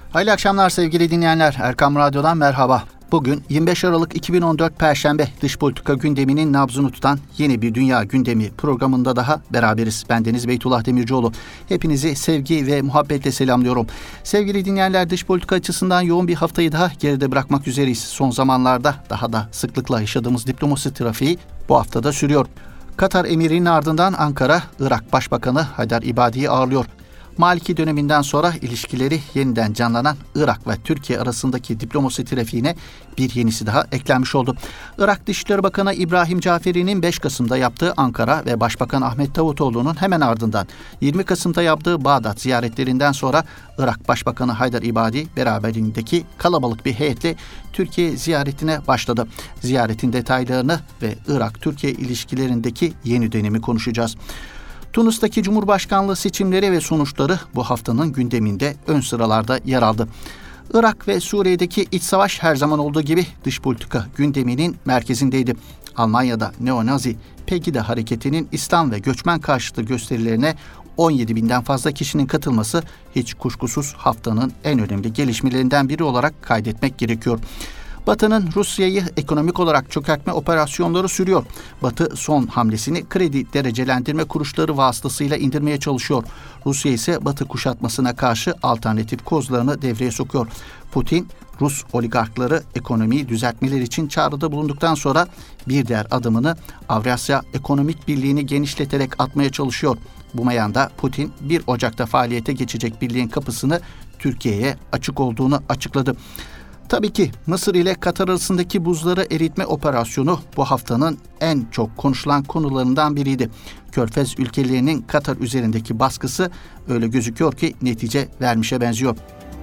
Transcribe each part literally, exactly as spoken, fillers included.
Hayırlı akşamlar sevgili dinleyenler. Erkam Radyo'dan merhaba. Bugün yirmi beş Aralık iki bin on dört Perşembe, dış politika gündeminin nabzını tutan yeni bir dünya gündemi programında daha beraberiz. Bendeniz Beytullah Demircioğlu. Hepinizi sevgi ve muhabbetle selamlıyorum. Sevgili dinleyenler, dış politika açısından yoğun bir haftayı daha geride bırakmak üzereyiz. Son zamanlarda daha da sıklıkla yaşadığımız diplomasi trafiği bu haftada sürüyor. Katar emirinin ardından Ankara, Irak Başbakanı Haydar İbadi'yi ağırlıyor. Maliki döneminden sonra ilişkileri yeniden canlanan Irak ve Türkiye arasındaki diplomasi trafiğine bir yenisi daha eklenmiş oldu. Irak Dışişleri Bakanı İbrahim Caferi'nin beş Kasım'da yaptığı Ankara ve Başbakan Ahmet Davutoğlu'nun hemen ardından yirmi Kasım'da yaptığı Bağdat ziyaretlerinden sonra Irak Başbakanı Haydar İbadi beraberindeki kalabalık bir heyetle Türkiye ziyaretine başladı. Ziyaretin detaylarını ve Irak-Türkiye ilişkilerindeki yeni dönemi konuşacağız. Tunus'taki Cumhurbaşkanlığı seçimleri ve sonuçları bu haftanın gündeminde ön sıralarda yer aldı. Irak ve Suriye'deki iç savaş her zaman olduğu gibi dış politika gündeminin merkezindeydi. Almanya'da neonazi Pegida hareketinin İslam ve göçmen karşıtı gösterilerine on yedi binden fazla kişinin katılması hiç kuşkusuz haftanın en önemli gelişmelerinden biri olarak kaydetmek gerekiyor. Batı'nın Rusya'yı ekonomik olarak çökertme operasyonları sürüyor. Batı son hamlesini kredi derecelendirme kuruluşları vasıtasıyla indirmeye çalışıyor. Rusya ise Batı kuşatmasına karşı alternatif kozlarını devreye sokuyor. Putin, Rus oligarkları ekonomiyi düzeltmeleri için çağrıda bulunduktan sonra bir diğer adımını Avrasya Ekonomik Birliği'ni genişleterek atmaya çalışıyor. Bu meyanda Putin bir Ocak'ta faaliyete geçecek birliğin kapısını Türkiye'ye açık olduğunu açıkladı. Tabii ki Mısır ile Katar arasındaki buzları eritme operasyonu bu haftanın en çok konuşulan konularından biriydi. Körfez ülkelerinin Katar üzerindeki baskısı öyle gözüküyor ki netice vermişe benziyor.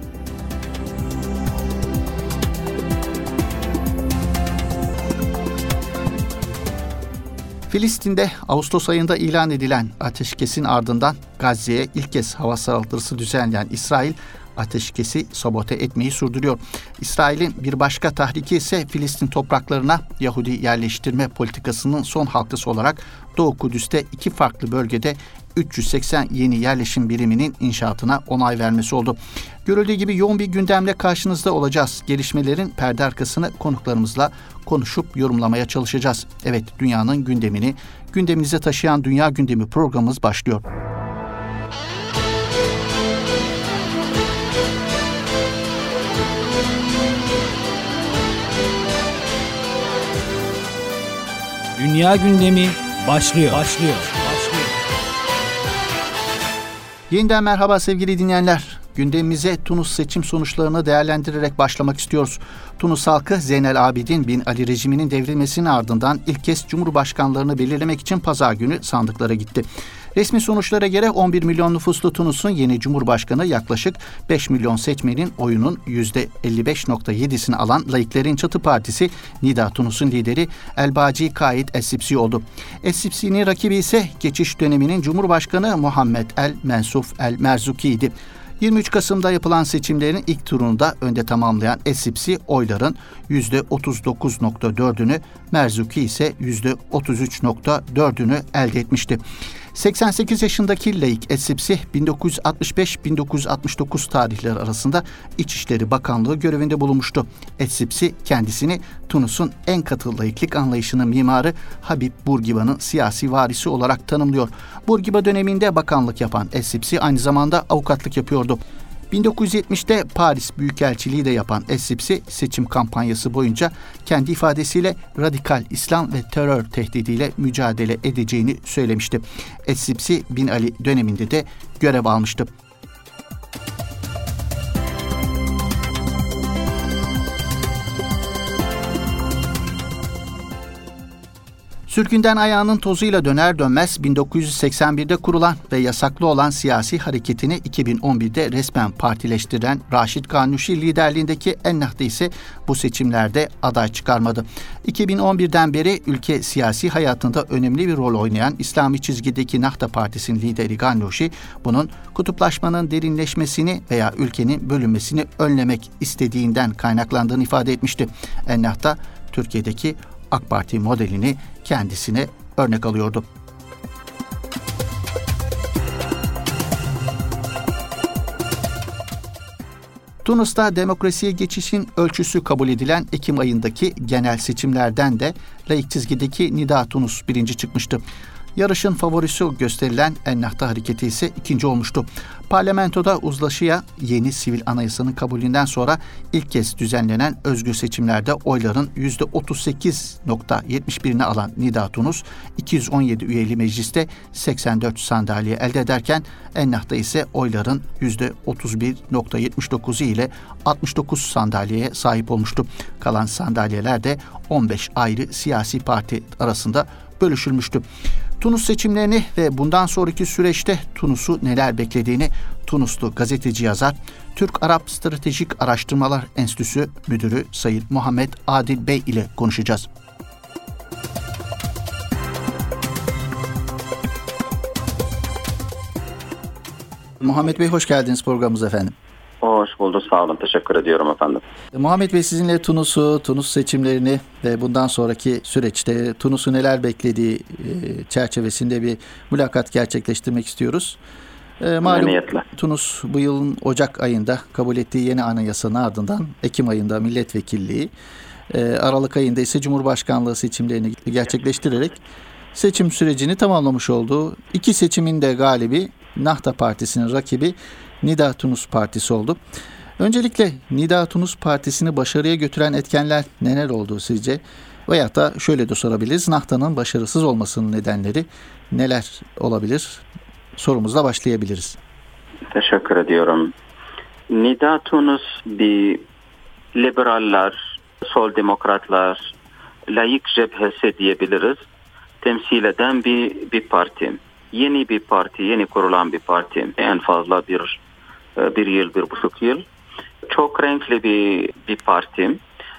Filistin'de Ağustos ayında ilan edilen ateşkesin ardından Gazze'ye ilk kez hava saldırısı düzenleyen İsrail, ateşkesi sabote etmeyi sürdürüyor. İsrail'in bir başka tahriki ise Filistin topraklarına Yahudi yerleştirme politikasının son halkası olarak Doğu Kudüs'te iki farklı bölgede üç yüz seksen yeni yerleşim biriminin inşaatına onay vermesi oldu. Görüldüğü gibi yoğun bir gündemle karşınızda olacağız. Gelişmelerin perde arkasını konuklarımızla konuşup yorumlamaya çalışacağız. Evet, dünyanın gündemini gündeminize taşıyan Dünya Gündemi programımız başlıyor. Dünya Gündemi başlıyor. Başlıyor. Başlıyor. Yeniden merhaba sevgili dinleyenler. Gündemimize Tunus seçim sonuçlarını değerlendirerek başlamak istiyoruz. Tunus halkı Zeynel Abidin bin Ali rejiminin devrilmesinin ardından ilk kez Cumhurbaşkanlarını belirlemek için pazar günü sandıklara gitti. Resmi sonuçlara göre on bir milyon nüfuslu Tunus'un yeni Cumhurbaşkanı yaklaşık beş milyon seçmenin oyunun yüzde elli beş virgül yedisini alan Laiklerin Çatı Partisi Nida Tunus'un lideri Elbaci Kaid Essibsi oldu. Essibsi'nin rakibi ise geçiş döneminin Cumhurbaşkanı Muhammed El Mensuf El Merzuki'ydi. yirmi üç Kasım'da yapılan seçimlerin ilk turunda önde tamamlayan Essibsi oyların yüzde otuz dokuz virgül dördünü, Merzuki ise yüzde otuz üç virgül dördünü elde etmişti. seksen sekiz yaşındaki laik Essibsi bin dokuz yüz altmış beş bin dokuz yüz altmış dokuz tarihleri arasında İçişleri Bakanlığı görevinde bulunmuştu. Essibsi kendisini Tunus'un en katı laiklik anlayışının mimarı Habib Bourguiba'nın siyasi varisi olarak tanımlıyor. Bourguiba döneminde bakanlık yapan Essibsi aynı zamanda avukatlık yapıyordu. bin dokuz yüz yetmişte Paris Büyükelçiliği de yapan Essibsi seçim kampanyası boyunca kendi ifadesiyle radikal İslam ve terör tehdidiyle mücadele edeceğini söylemişti. Essibsi bin Ali döneminde de görev almıştı. Sürgünden ayağının tozuyla döner dönmez bin dokuz yüz seksen birde kurulan ve yasaklı olan siyasi hareketini iki bin on birde resmen partileştiren Raşid Ghannouchi liderliğindeki Ennahda ise bu seçimlerde aday çıkarmadı. iki bin on birden beri ülke siyasi hayatında önemli bir rol oynayan İslami çizgideki Nahda Partisi'nin lideri Ghannouchi, bunun kutuplaşmanın derinleşmesini veya ülkenin bölünmesini önlemek istediğinden kaynaklandığını ifade etmişti. Ennahda, Türkiye'deki AK Parti modelini kendisine örnek alıyordu. Tunus'ta demokrasiye geçişin ölçüsü kabul edilen Ekim ayındaki genel seçimlerden de laik çizgideki Nida Tunus birinci çıkmıştı. Yarışın favorisi gösterilen Ennahda Hareketi ise ikinci olmuştu. Parlamentoda uzlaşıya yeni sivil anayasanın kabulünden sonra ilk kez düzenlenen özgür seçimlerde oyların yüzde otuz sekiz virgül yetmiş birini alan Nida Tunus, iki yüz on yedi üyeli mecliste seksen dört sandalye elde ederken Ennahda ise oyların yüzde otuz bir virgül yetmiş dokuzu ile altmış dokuz sandalyeye sahip olmuştu. Kalan sandalyeler de on beş ayrı siyasi parti arasında bölüşülmüştü. Tunus seçimlerini ve bundan sonraki süreçte Tunus'u neler beklediğini Tunuslu gazeteci yazar, Türk-Arap Stratejik Araştırmalar Enstitüsü Müdürü Sayın Muhammed Adil Bey ile konuşacağız. Muhammed Bey hoş geldiniz programımıza efendim. Hoş bulduk, sağ olun. Teşekkür ediyorum efendim. Muhammed Bey sizinle Tunus'u, Tunus seçimlerini ve bundan sonraki süreçte Tunus'u neler beklediği çerçevesinde bir mülakat gerçekleştirmek istiyoruz. Malum Tunus bu yılın Ocak ayında kabul ettiği yeni anayasanın ardından Ekim ayında milletvekilliği, Aralık ayında ise Cumhurbaşkanlığı seçimlerini gerçekleştirerek seçim sürecini tamamlamış olduğu iki seçimin de galibi Nahda Partisi'nin rakibi Nida Tunus Partisi oldu. Öncelikle Nida Tunus Partisi'ni başarıya götüren etkenler neler oldu sizce? Veyahut da şöyle de sorabiliriz. Nahda'nın başarısız olmasının nedenleri neler olabilir? Sorumuzla başlayabiliriz. Teşekkür ediyorum. Nida Tunus bir liberaller, sol demokratlar, laik cephesi diyebiliriz. Temsil eden bir, bir parti. Yeni bir parti, yeni kurulan bir parti. En fazla bir bir yıl, bir buçuk yıl. Çok renkli bir, bir parti.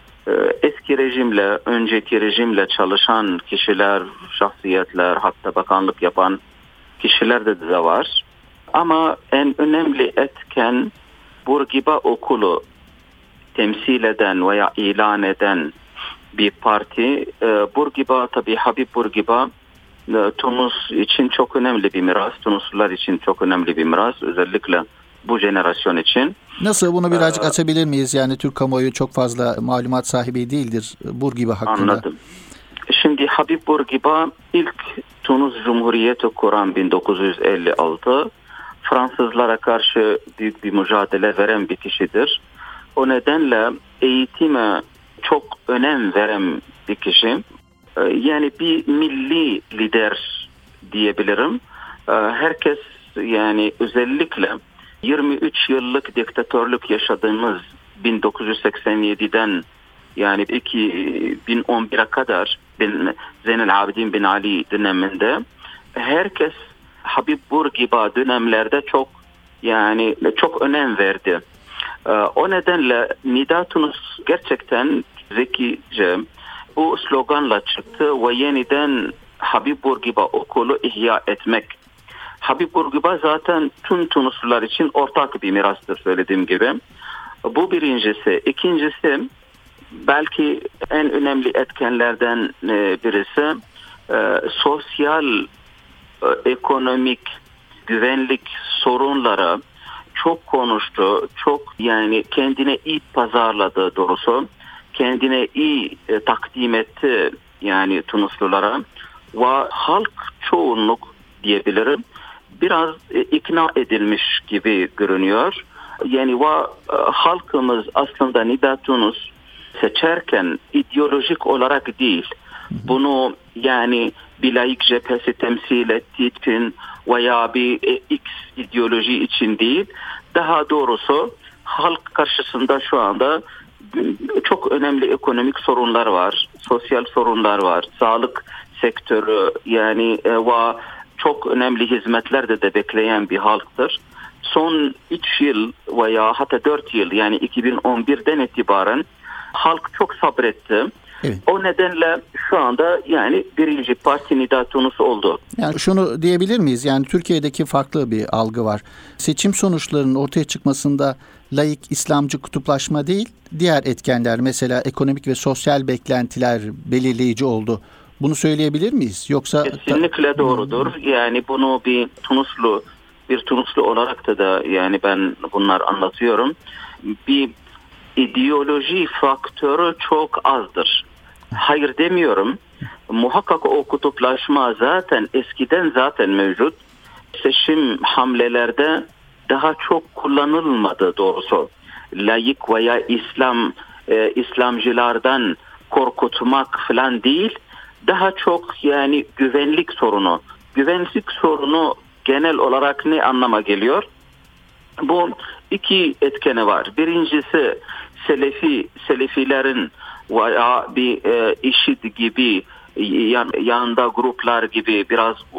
Eski rejimle, önceki rejimle çalışan kişiler, şahsiyetler, hatta bakanlık yapan kişiler de, de var. Ama en önemli etken Bourguiba okulu temsil eden veya ilan eden bir parti. Bourguiba, tabii Habib Bourguiba, Tunus için çok önemli bir miras. Tunuslular için çok önemli bir miras. Özellikle bu jenerasyon için. Nasıl, bunu birazcık ee, açabilir miyiz? Yani Türk kamuoyu çok fazla malumat sahibi değildir Bourguiba hakkında. Anladım. Şimdi Habib Bourguiba ilk Tunus Cumhuriyeti kuran bin dokuz yüz elli altı, Fransızlara karşı büyük bir mücadele veren bir kişidir. O nedenle eğitime çok önem veren bir kişi. Yani bir milli lider diyebilirim. Herkes, yani özellikle yirmi üç yıllık diktatörlük yaşadığımız bin dokuz yüz seksen yediden yani iki bin on bire kadar Zeynel Abidin bin Ali döneminde herkes Habib Bourguiba dönemlerde çok yani çok önem verdi. O nedenle Nida Tunus gerçekten zekice bu sloganla çıktı ve yeniden Habib Bourguiba okulu ihya etmek. Habib Bourguiba zaten tüm Tunuslular için ortak bir mirastır söylediğim gibi. Bu birincisi. İkincisi, belki en önemli etkenlerden birisi sosyal, ekonomik, güvenlik sorunlara çok konuştu. Çok yani kendine iyi pazarladı doğrusu. Kendine iyi takdim etti yani Tunuslulara ve halk çoğunluk diyebilirim biraz e, ikna edilmiş gibi görünüyor. Yani va, e, halkımız aslında Nida Tunus seçerken ideolojik olarak değil, bunu yani bir laik cephesi temsil ettiği için veya bir e, X ideoloji için değil, daha doğrusu halk karşısında şu anda çok önemli ekonomik sorunlar var, sosyal sorunlar var, sağlık sektörü yani e, ve çok önemli hizmetler de, de bekleyen bir halktır. Son üç yıl veya hatta dört yıl yani iki bin on birden itibaren halk çok sabretti. Evet. O nedenle şu anda yani birinci parti Nida Tunus oldu. Yani şunu diyebilir miyiz? Yani Türkiye'deki farklı bir algı var. Seçim sonuçlarının ortaya çıkmasında laik İslamcı kutuplaşma değil, diğer etkenler mesela ekonomik ve sosyal beklentiler belirleyici oldu. Bunu söyleyebilir miyiz? Yoksa kesinlikle doğrudur. Yani bunu bir Tunuslu bir Tunuslu olarak da da yani ben bunlar anlatıyorum. bir ideoloji faktörü çok azdır. Hayır demiyorum. Muhakkak o kutuplaşma zaten eskiden zaten mevcut. Seçim hamlelerde daha çok kullanılmadı doğrusu. Laik veya İslam e, İslamcılardan korkutmak falan değil. Daha çok yani güvenlik sorunu. Güvenlik sorunu genel olarak ne anlama geliyor? Bu iki etkeni var. Birincisi Selefi, Selefilerin veya bir e, IŞİD gibi yan, yanında gruplar gibi biraz e,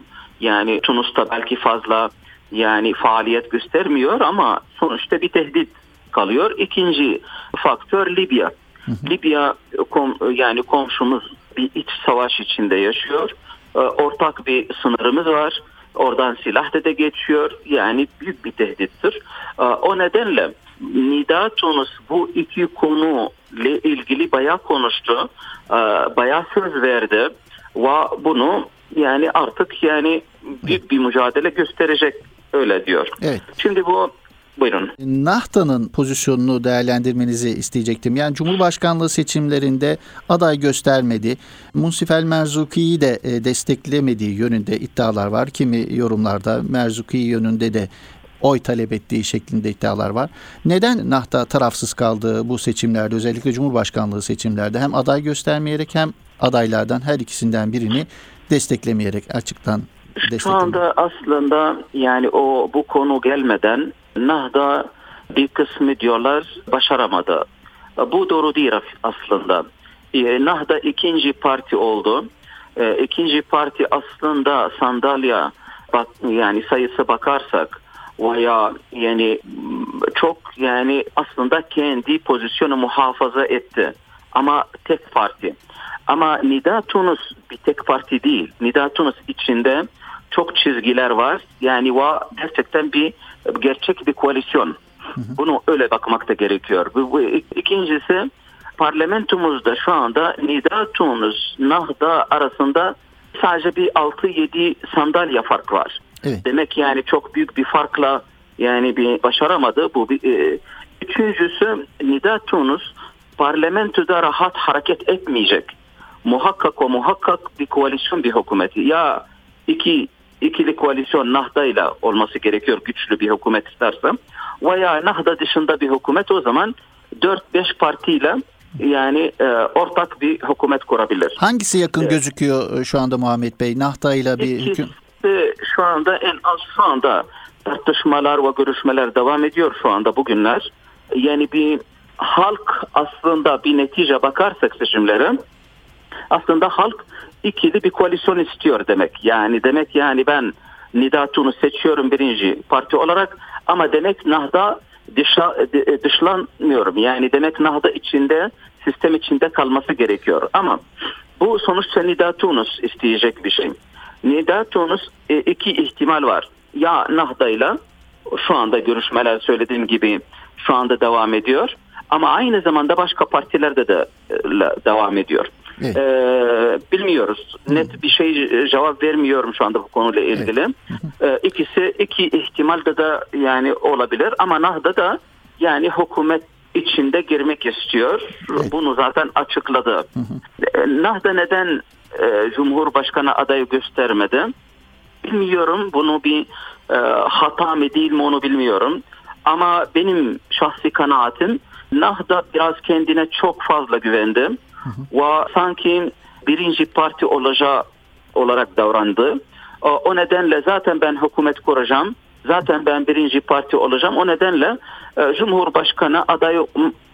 yani Tunus'ta belki fazla yani faaliyet göstermiyor ama sonuçta bir tehdit kalıyor. İkinci faktör Libya. Hı hı. Libya kom, yani komşumuz bir iç savaş içinde yaşıyor. E, ortak bir sınırımız var. Oradan silah da, da geçiyor. Yani büyük bir tehdittir. E, o nedenle Nida Tunus bu iki konu ile ilgili bayağı konuştu. E, bayağı söz verdi. Ve bunu yani artık yani büyük bir mücadele gösterecek öyle diyor. Evet. Şimdi bu buyurun. Nahda'nın pozisyonunu değerlendirmenizi isteyecektim. Yani Cumhurbaşkanlığı seçimlerinde aday göstermedi. Munsif El Merzuki'yi de desteklemediği yönünde iddialar var. Kimi yorumlarda Merzuki yönünde de oy talep ettiği şeklinde iddialar var. Neden Nahda tarafsız kaldı bu seçimlerde, özellikle Cumhurbaşkanlığı seçimlerde? Hem aday göstermeyerek hem adaylardan her ikisinden birini desteklemeyerek açıktan desteklemeyerek. Şu anda aslında yani o bu konu gelmeden Nahda bir kısmı diyorlar başaramadı. Bu doğru değil aslında. Nahda ikinci parti oldu. İkinci parti aslında sandalye bak yani sayısı bakarsak veya yani çok yani aslında kendi pozisyonu muhafaza etti. Ama tek parti. Ama Nida Tunus bir tek parti değil. Nida Tunus içinde çok çizgiler var. Yani va gerçekten bir gerçek bir koalisyon. Hı hı. Bunu öyle bakmak da gerekiyor. Bu, bu, ikincisi parlamentomuzda şu anda Nida Tunus, Nahda arasında sadece bir altı yedi sandalye fark var. Evet. Demek yani çok büyük bir farkla yani bir başaramadı. Bu bir, e, üçüncüsü Nida Tunus parlamentoda rahat hareket etmeyecek. Muhakkak o muhakkak bir koalisyon bir hükümeti. Ya iki ikili koalisyon Nahda ile olması gerekiyor güçlü bir hükümet istersem. Veya Nahda dışında bir hükümet o zaman dört beş partiyle yani e, ortak bir hükümet kurabilir. Hangisi yakın evet. gözüküyor şu anda Muhammed Bey? Nahda ile bir hükümet? Şu anda en az şu anda tartışmalar ve görüşmeler devam ediyor şu anda bugünler. Yani bir halk aslında bir netice bakarsak seçimlere aslında halk ikili bir koalisyon istiyor demek. Yani demek yani ben Nida Tunus seçiyorum birinci parti olarak ama demek Nahda dışla, dışlanmıyorum. Yani demek Nahda içinde sistem içinde kalması gerekiyor. Ama bu sonuçta Nida Tunus isteyecek bir şey. Nida Tunus iki ihtimal var. Ya Nahda ile şu anda görüşmeler söylediğim gibi şu anda devam ediyor. Ama aynı zamanda başka partilerde de devam ediyor. Evet. Ee, bilmiyoruz. Net bir şey cevap vermiyorum şu anda bu konuyla ilgili. Evet. Ee, ikisi iki ihtimalde de yani olabilir ama Nahda da yani hükümet içinde girmek istiyor. Evet. Bunu zaten açıkladı. Hı hı. Nahda neden e, Cumhurbaşkanı adayı göstermedi? Bilmiyorum. Bunu bir e, hata mı değil mi onu bilmiyorum. Ama benim şahsi kanaatim Nahda biraz kendine çok fazla güvendi. Hı hı. Ve sanki birinci parti olacağı olarak davrandı. O, o nedenle zaten ben hükümet kuracağım. Zaten ben birinci parti olacağım. O nedenle e, Cumhurbaşkanı adayı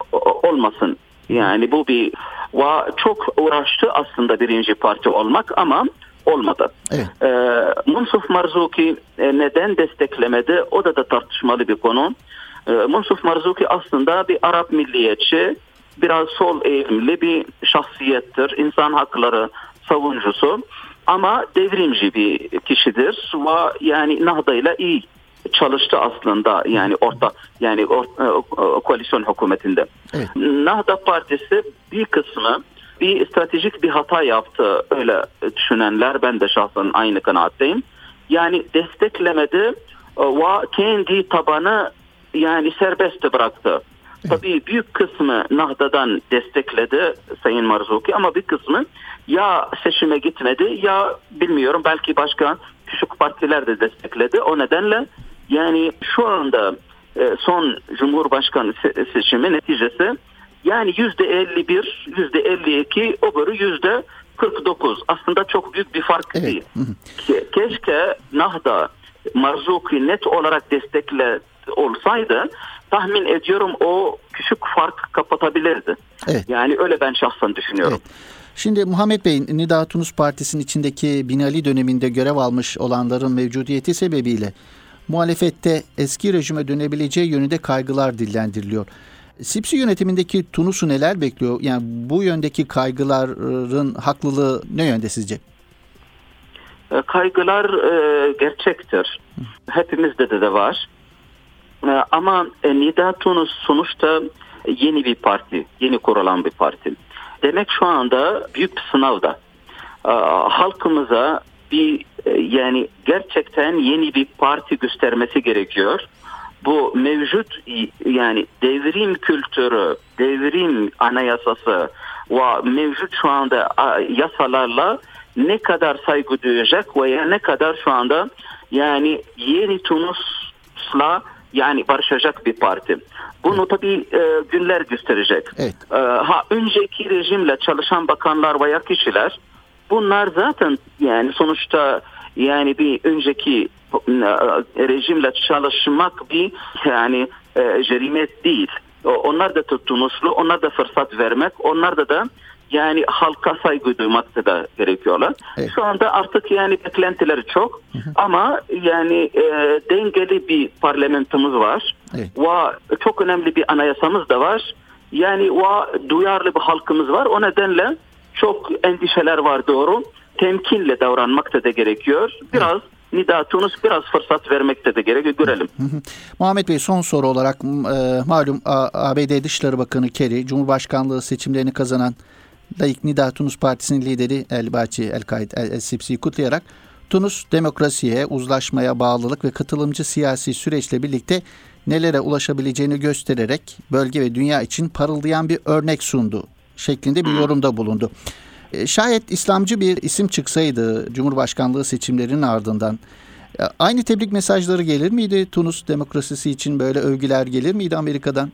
olmasın. Yani bu bir ve çok uğraştı aslında birinci parti olmak ama olmadı. Evet. E, Munsif Marzuki e, neden desteklemedi? O da da tartışmalı bir konu. E, Munsif Marzuki aslında bir Arap milliyetçi, biraz sol eğilimli bir şahsiyettir. İnsan hakları savunucusu ama devrimci bir kişidir ve yani Nahda ile iyi çalıştı aslında yani orta yani orta, koalisyon hükümetinde. Evet. Nahda Partisi bir kısmı bir stratejik bir hata yaptı öyle düşünenler, ben de şahsen aynı kanaatteyim. Yani desteklemedi ve kendi tabanı yani serbest bıraktı. Evet. Tabii büyük kısmı Nahda'dan destekledi Sayın Marzuki ama bir kısmı ya seçime gitmedi ya bilmiyorum belki başka küçük partiler de destekledi. O nedenle yani şu anda son Cumhurbaşkanı seçimi neticesi yani yüzde elli bir, yüzde elli iki, öbürü yüzde kırk dokuz. Aslında çok büyük bir fark evet. değil. Keşke Nahda Marzuki net olarak destekle olsaydı tahmin ediyorum o küçük fark kapatabilirdi. Evet. Yani öyle ben şahsen düşünüyorum. Evet. Şimdi Muhammed Bey, Nida Tunus Partisi'nin içindeki Binali döneminde görev almış olanların mevcudiyeti sebebiyle muhalefette eski rejime dönebileceği yönünde kaygılar dillendiriliyor. Sipsi yönetimindeki Tunus'u neler bekliyor? Yani bu yöndeki kaygıların haklılığı ne yönde sizce? Kaygılar e, gerçektir. Hepimizde de, de var. E, ama e, Nida Tunus sonuçta yeni bir parti, yeni kurulan bir parti. Demek şu anda büyük bir sınavda. E, halkımıza bir e, yani gerçekten yeni bir parti göstermesi gerekiyor. Bu mevcut yani devrim kültürü, devrim anayasası ve mevcut şu anda yasalarla ne kadar saygı duyacak veya ne kadar şu anda yani yeni Tunus'la yani barışacak bir parti. Bunu tabii e, günler gösterecek. Evet. E, ha önceki rejimle çalışan bakanlar veya kişiler bunlar zaten yani sonuçta yani bir önceki rejimle çalışmak bir yani e, cerimet değil. Onlar da Tunuslu, onlar da fırsat vermek, onlar da da yani halka saygı duymakta da gerekiyorlar. Evet. Şu anda artık yani beklentileri çok hı hı. ama yani e, dengeli bir parlamentomuz var. Evet. Ve çok önemli bir anayasamız da var. Yani ve duyarlı bir halkımız var. O nedenle çok endişeler var doğru. Temkinle davranmakta da gerekiyor. Biraz evet. Nida Tunus biraz fırsat vermekte de gerekiyor. Görelim. Hı hı. Muhammed Bey, son soru olarak e, malum A B D Dışişleri Bakanı Kerry, Cumhurbaşkanlığı seçimlerini kazanan Layık Nida Tunus Partisi'nin lideri El-Baci El-Kaid El-Sipsi'yi kutlayarak Tunus demokrasiye, uzlaşmaya bağlılık ve katılımcı siyasi süreçle birlikte nelere ulaşabileceğini göstererek bölge ve dünya için parıldayan bir örnek sundu şeklinde bir yorumda bulundu. Şayet İslamcı bir isim çıksaydı Cumhurbaşkanlığı seçimlerinin ardından aynı tebrik mesajları gelir miydi? Tunus demokrasisi için böyle övgüler gelir miydi Amerika'dan?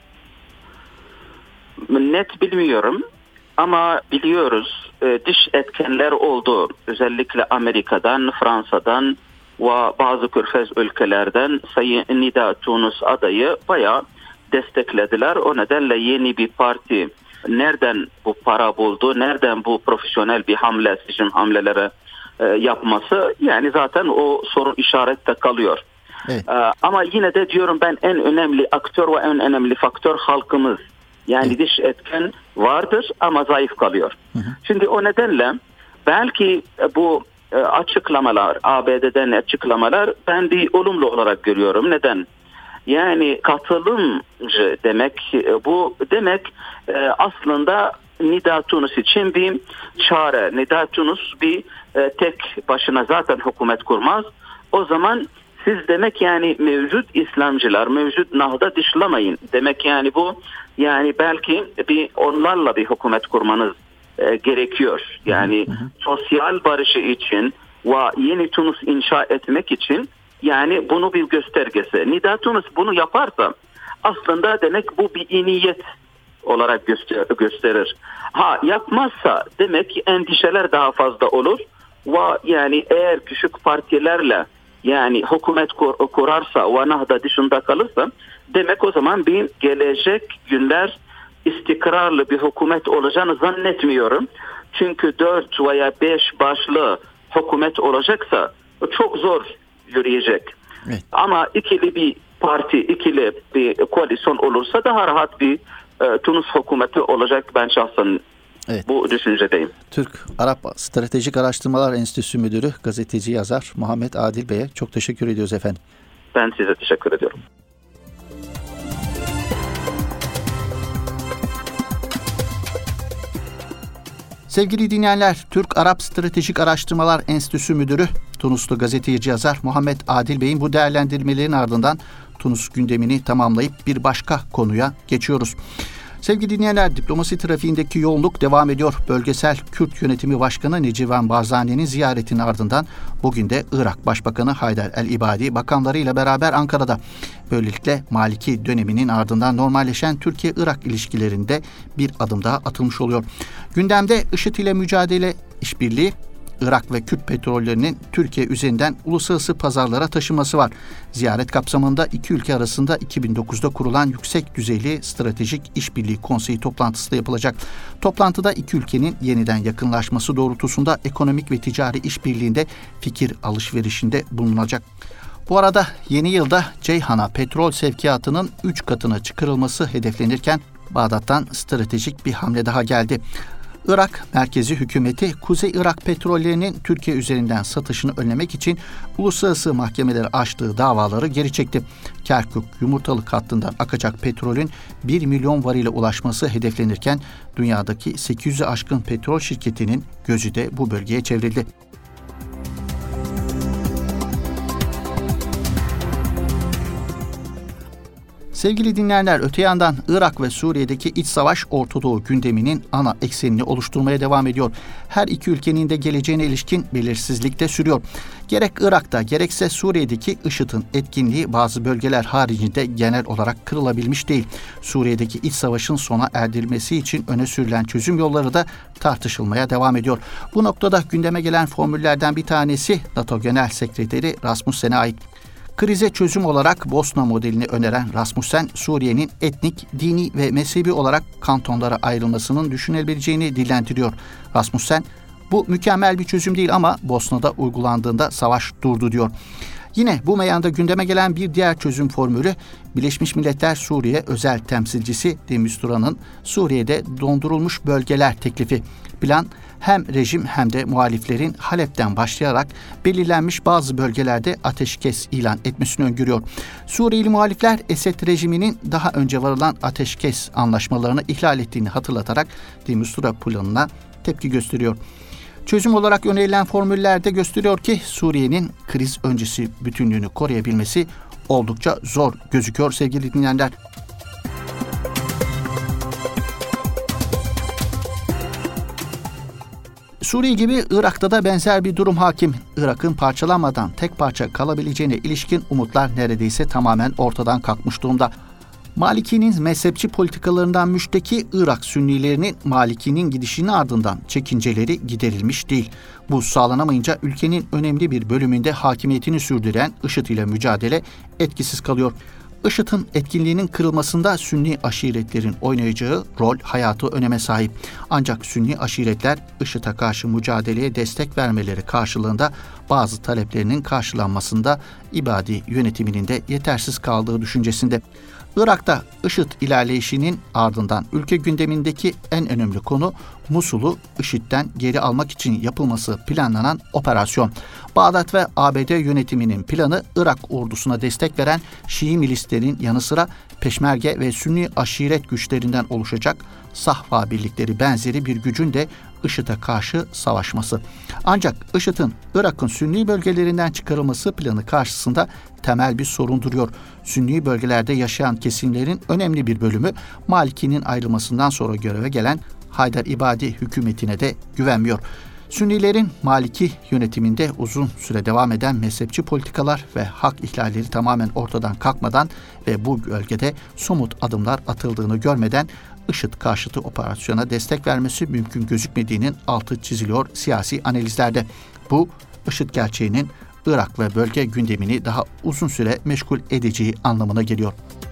Net bilmiyorum ama biliyoruz dış etkenler oldu. Özellikle Amerika'dan, Fransa'dan ve bazı körfez ülkelerden Sayın Nida Tunus adayı bayağı desteklediler. O nedenle yeni bir parti nereden bu para buldu, nereden bu profesyonel bir hamle, seçim hamleleri e, yapması yani zaten o soru işarette kalıyor. Evet. E, ama yine de diyorum ben en önemli aktör ve en önemli faktör halkımız. Yani evet. dış etken vardır ama zayıf kalıyor. Hı hı. Şimdi o nedenle belki bu e, açıklamalar, A B D'den açıklamalar ben bir olumlu olarak görüyorum. Neden? Yani katılımcı demek bu demek e, aslında Nida Tunus için bir çare. Nida Tunus bir e, tek başına zaten hükümet kurmaz. O zaman siz demek yani mevcut İslamcılar, mevcut Nahda dışlamayın. Demek yani bu yani belki bir onlarla bir hükümet kurmanız e, gerekiyor. Yani hı hı. sosyal barışı için ve yeni Tunus inşa etmek için yani bunu bir göstergesi. Nida Tunus bunu yaparsa aslında demek bu bir iyi niyet olarak göster- gösterir. Ha yapmazsa demek ki endişeler daha fazla olur ve yani eğer küçük partilerle yani hükümet kur- kurarsa ve Nahda dışında kalırsa demek o zaman bir gelecek günler istikrarlı bir hükümet olacağını zannetmiyorum. Çünkü dört veya beş başlı hükümet olacaksa çok zor yürüyecek. Evet. Ama ikili bir parti, ikili bir koalisyon olursa daha rahat bir e, Tunus hükümeti olacak ben şahsen evet. bu düşüncedeyim. Türk-Arap Stratejik Araştırmalar Enstitüsü Müdürü, gazeteci, yazar Muhammed Adil Bey'e çok teşekkür ediyoruz efendim. Ben size teşekkür ediyorum. Sevgili dinleyenler, Türk-Arap Stratejik Araştırmalar Enstitüsü Müdürü, Tunuslu gazeteci yazar Muhammed Adil Bey'in bu değerlendirmelerin ardından Tunus gündemini tamamlayıp bir başka konuya geçiyoruz. Sevgili dinleyenler, diplomasi trafiğindeki yoğunluk devam ediyor. Bölgesel Kürt Yönetimi Başkanı Necivan Barzani'nin ziyaretinin ardından bugün de Irak Başbakanı Haydar el-İbadi bakanlarıyla beraber Ankara'da. Böylelikle Maliki döneminin ardından normalleşen Türkiye-Irak ilişkilerinde bir adım daha atılmış oluyor. Gündemde IŞİD ile mücadele işbirliği, Irak ve Kürt petrollerinin Türkiye üzerinden uluslararası pazarlara taşınması var. Ziyaret kapsamında iki ülke arasında iki bin dokuzda kurulan yüksek düzeyli stratejik işbirliği konseyi toplantısı da yapılacak. Toplantıda iki ülkenin yeniden yakınlaşması doğrultusunda ekonomik ve ticari işbirliğinde fikir alışverişinde bulunacak. Bu arada yeni yılda Ceyhan'a petrol sevkiyatının üç katına çıkarılması hedeflenirken Bağdat'tan stratejik bir hamle daha geldi. Irak merkezi hükümeti Kuzey Irak petrollerinin Türkiye üzerinden satışını önlemek için uluslararası mahkemelere açtığı davaları geri çekti. Kerkük yumurtalık hattından akacak petrolün bir milyon varile ulaşması hedeflenirken dünyadaki sekiz yüzü aşkın petrol şirketinin gözü de bu bölgeye çevrildi. Sevgili dinleyenler, öte yandan Irak ve Suriye'deki iç savaş Orta Doğu gündeminin ana eksenini oluşturmaya devam ediyor. Her iki ülkenin de geleceğine ilişkin belirsizlik de sürüyor. Gerek Irak'ta gerekse Suriye'deki IŞİD'in etkinliği bazı bölgeler haricinde genel olarak kırılabilmiş değil. Suriye'deki iç savaşın sona erdirilmesi için öne sürülen çözüm yolları da tartışılmaya devam ediyor. Bu noktada gündeme gelen formüllerden bir tanesi NATO Genel Sekreteri Rasmussen'e ait. Krize çözüm olarak Bosna modelini öneren Rasmussen, Suriye'nin etnik, dini ve mezhebi olarak kantonlara ayrılmasının düşünülebileceğini dillendiriyor. Rasmussen, bu mükemmel bir çözüm değil ama Bosna'da uygulandığında savaş durdu diyor. Yine bu meyanda gündeme gelen bir diğer çözüm formülü, Birleşmiş Milletler Suriye özel temsilcisi de Mistura'nın Suriye'de dondurulmuş bölgeler teklifi. Plan, hem rejim hem de muhaliflerin Halep'ten başlayarak belirlenmiş bazı bölgelerde ateşkes ilan etmesini öngörüyor. Suriyeli muhalifler Esed rejiminin daha önce varılan ateşkes anlaşmalarını ihlal ettiğini hatırlatarak de Mistura planına tepki gösteriyor. Çözüm olarak önerilen formüller de gösteriyor ki Suriye'nin kriz öncesi bütünlüğünü koruyabilmesi oldukça zor gözüküyor sevgili dinleyenler. Suriye gibi Irak'ta da benzer bir durum hakim. Irak'ın parçalanmadan tek parça kalabileceğine ilişkin umutlar neredeyse tamamen ortadan kalkmış durumda. Maliki'nin mezhepçi politikalarından müşteki Irak Sünnilerinin Maliki'nin gidişinin ardından çekinceleri giderilmiş değil. Bu sağlanamayınca ülkenin önemli bir bölümünde hakimiyetini sürdüren IŞİD ile mücadele etkisiz kalıyor. IŞİD'in etkinliğinin kırılmasında Sünni aşiretlerin oynayacağı rol hayatı öneme sahip. Ancak Sünni aşiretler IŞİD'e karşı mücadeleye destek vermeleri karşılığında bazı taleplerinin karşılanmasında İbadi yönetiminin de yetersiz kaldığı düşüncesinde. Irak'ta IŞİD ilerleyişinin ardından ülke gündemindeki en önemli konu Musul'u IŞİD'den geri almak için yapılması planlanan operasyon. Bağdat ve A B D yönetiminin planı Irak ordusuna destek veren Şii milislerin yanı sıra Peşmerge ve Sünni aşiret güçlerinden oluşacak Sahva birlikleri benzeri bir gücün de IŞİD'e karşı savaşması. Ancak IŞİD'in Irak'ın Sünni bölgelerinden çıkarılması planı karşısında temel bir sorun duruyor. Sünni bölgelerde yaşayan kesimlerin önemli bir bölümü Maliki'nin ayrılmasından sonra göreve gelen Haydar İbadi hükümetine de güvenmiyor. Sünnilerin Maliki yönetiminde uzun süre devam eden mezhepçi politikalar ve hak ihlalleri tamamen ortadan kalkmadan ve bu bölgede somut adımlar atıldığını görmeden IŞİD karşıtı operasyona destek vermesi mümkün gözükmediğinin altı çiziliyor siyasi analizlerde. Bu IŞİD gerçeğinin Irak ve bölge gündemini daha uzun süre meşgul edeceği anlamına geliyor.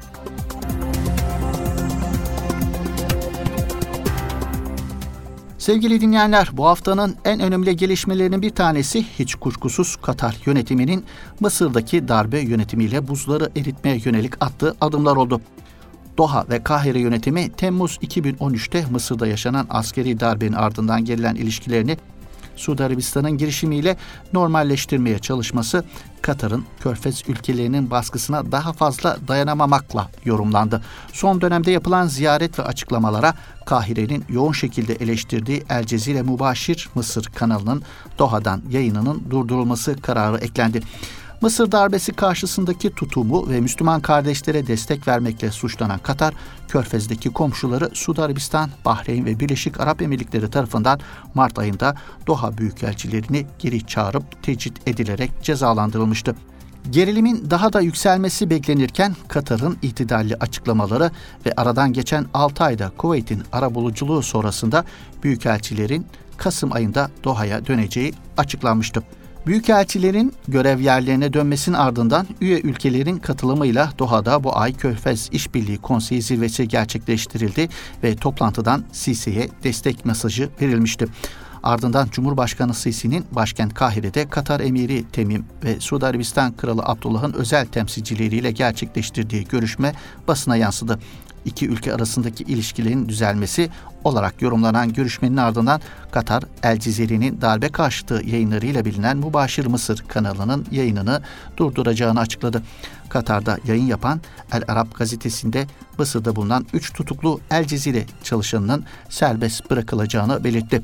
Sevgili dinleyenler, bu haftanın en önemli gelişmelerinin bir tanesi hiç kuşkusuz Katar yönetiminin Mısır'daki darbe yönetimiyle buzları eritmeye yönelik attığı adımlar oldu. Doha ve Kahire yönetimi Temmuz iki bin on üçte Mısır'da yaşanan askeri darbenin ardından gerilen ilişkilerini Suudi Arabistan'ın girişimiyle normalleştirmeye çalışması Katar'ın Körfez ülkelerinin baskısına daha fazla dayanamamakla yorumlandı. Son dönemde yapılan ziyaret ve açıklamalara Kahire'nin yoğun şekilde eleştirdiği El Cezire Mübaşir Mısır kanalının Doha'dan yayınının durdurulması kararı eklendi. Mısır darbesi karşısındaki tutumu ve Müslüman kardeşlere destek vermekle suçlanan Katar, Körfez'deki komşuları Suudi Arabistan, Bahreyn ve Birleşik Arap Emirlikleri tarafından Mart ayında Doha büyükelçilerini geri çağırıp tecrit edilerek cezalandırılmıştı. Gerilimin daha da yükselmesi beklenirken Katar'ın itidalli açıklamaları ve aradan geçen altı ayda Kuveyt'in arabuluculuğu sonrasında büyükelçilerin Kasım ayında Doha'ya döneceği açıklanmıştı. Büyükelçilerin görev yerlerine dönmesinin ardından üye ülkelerin katılımıyla Doha'da bu ay Körfez İşbirliği Konseyi zirvesi gerçekleştirildi ve toplantıdan Sisi'ye destek mesajı verilmişti. Ardından Cumhurbaşkanı Sisi'nin başkent Kahire'de Katar Emiri Temim ve Suudi Arabistan Kralı Abdullah'ın özel temsilcileriyle gerçekleştirdiği görüşme basına yansıdı. İki ülke arasındaki ilişkilerin düzelmesi olarak yorumlanan görüşmenin ardından Katar, El Cezire'nin darbe karşıtı yayınlarıyla bilinen Mübaşir Mısır kanalının yayınını durduracağını açıkladı. Katar'da yayın yapan El Arap gazetesinde Mısır'da bulunan üç tutuklu El Cezire çalışanının serbest bırakılacağını belirtti.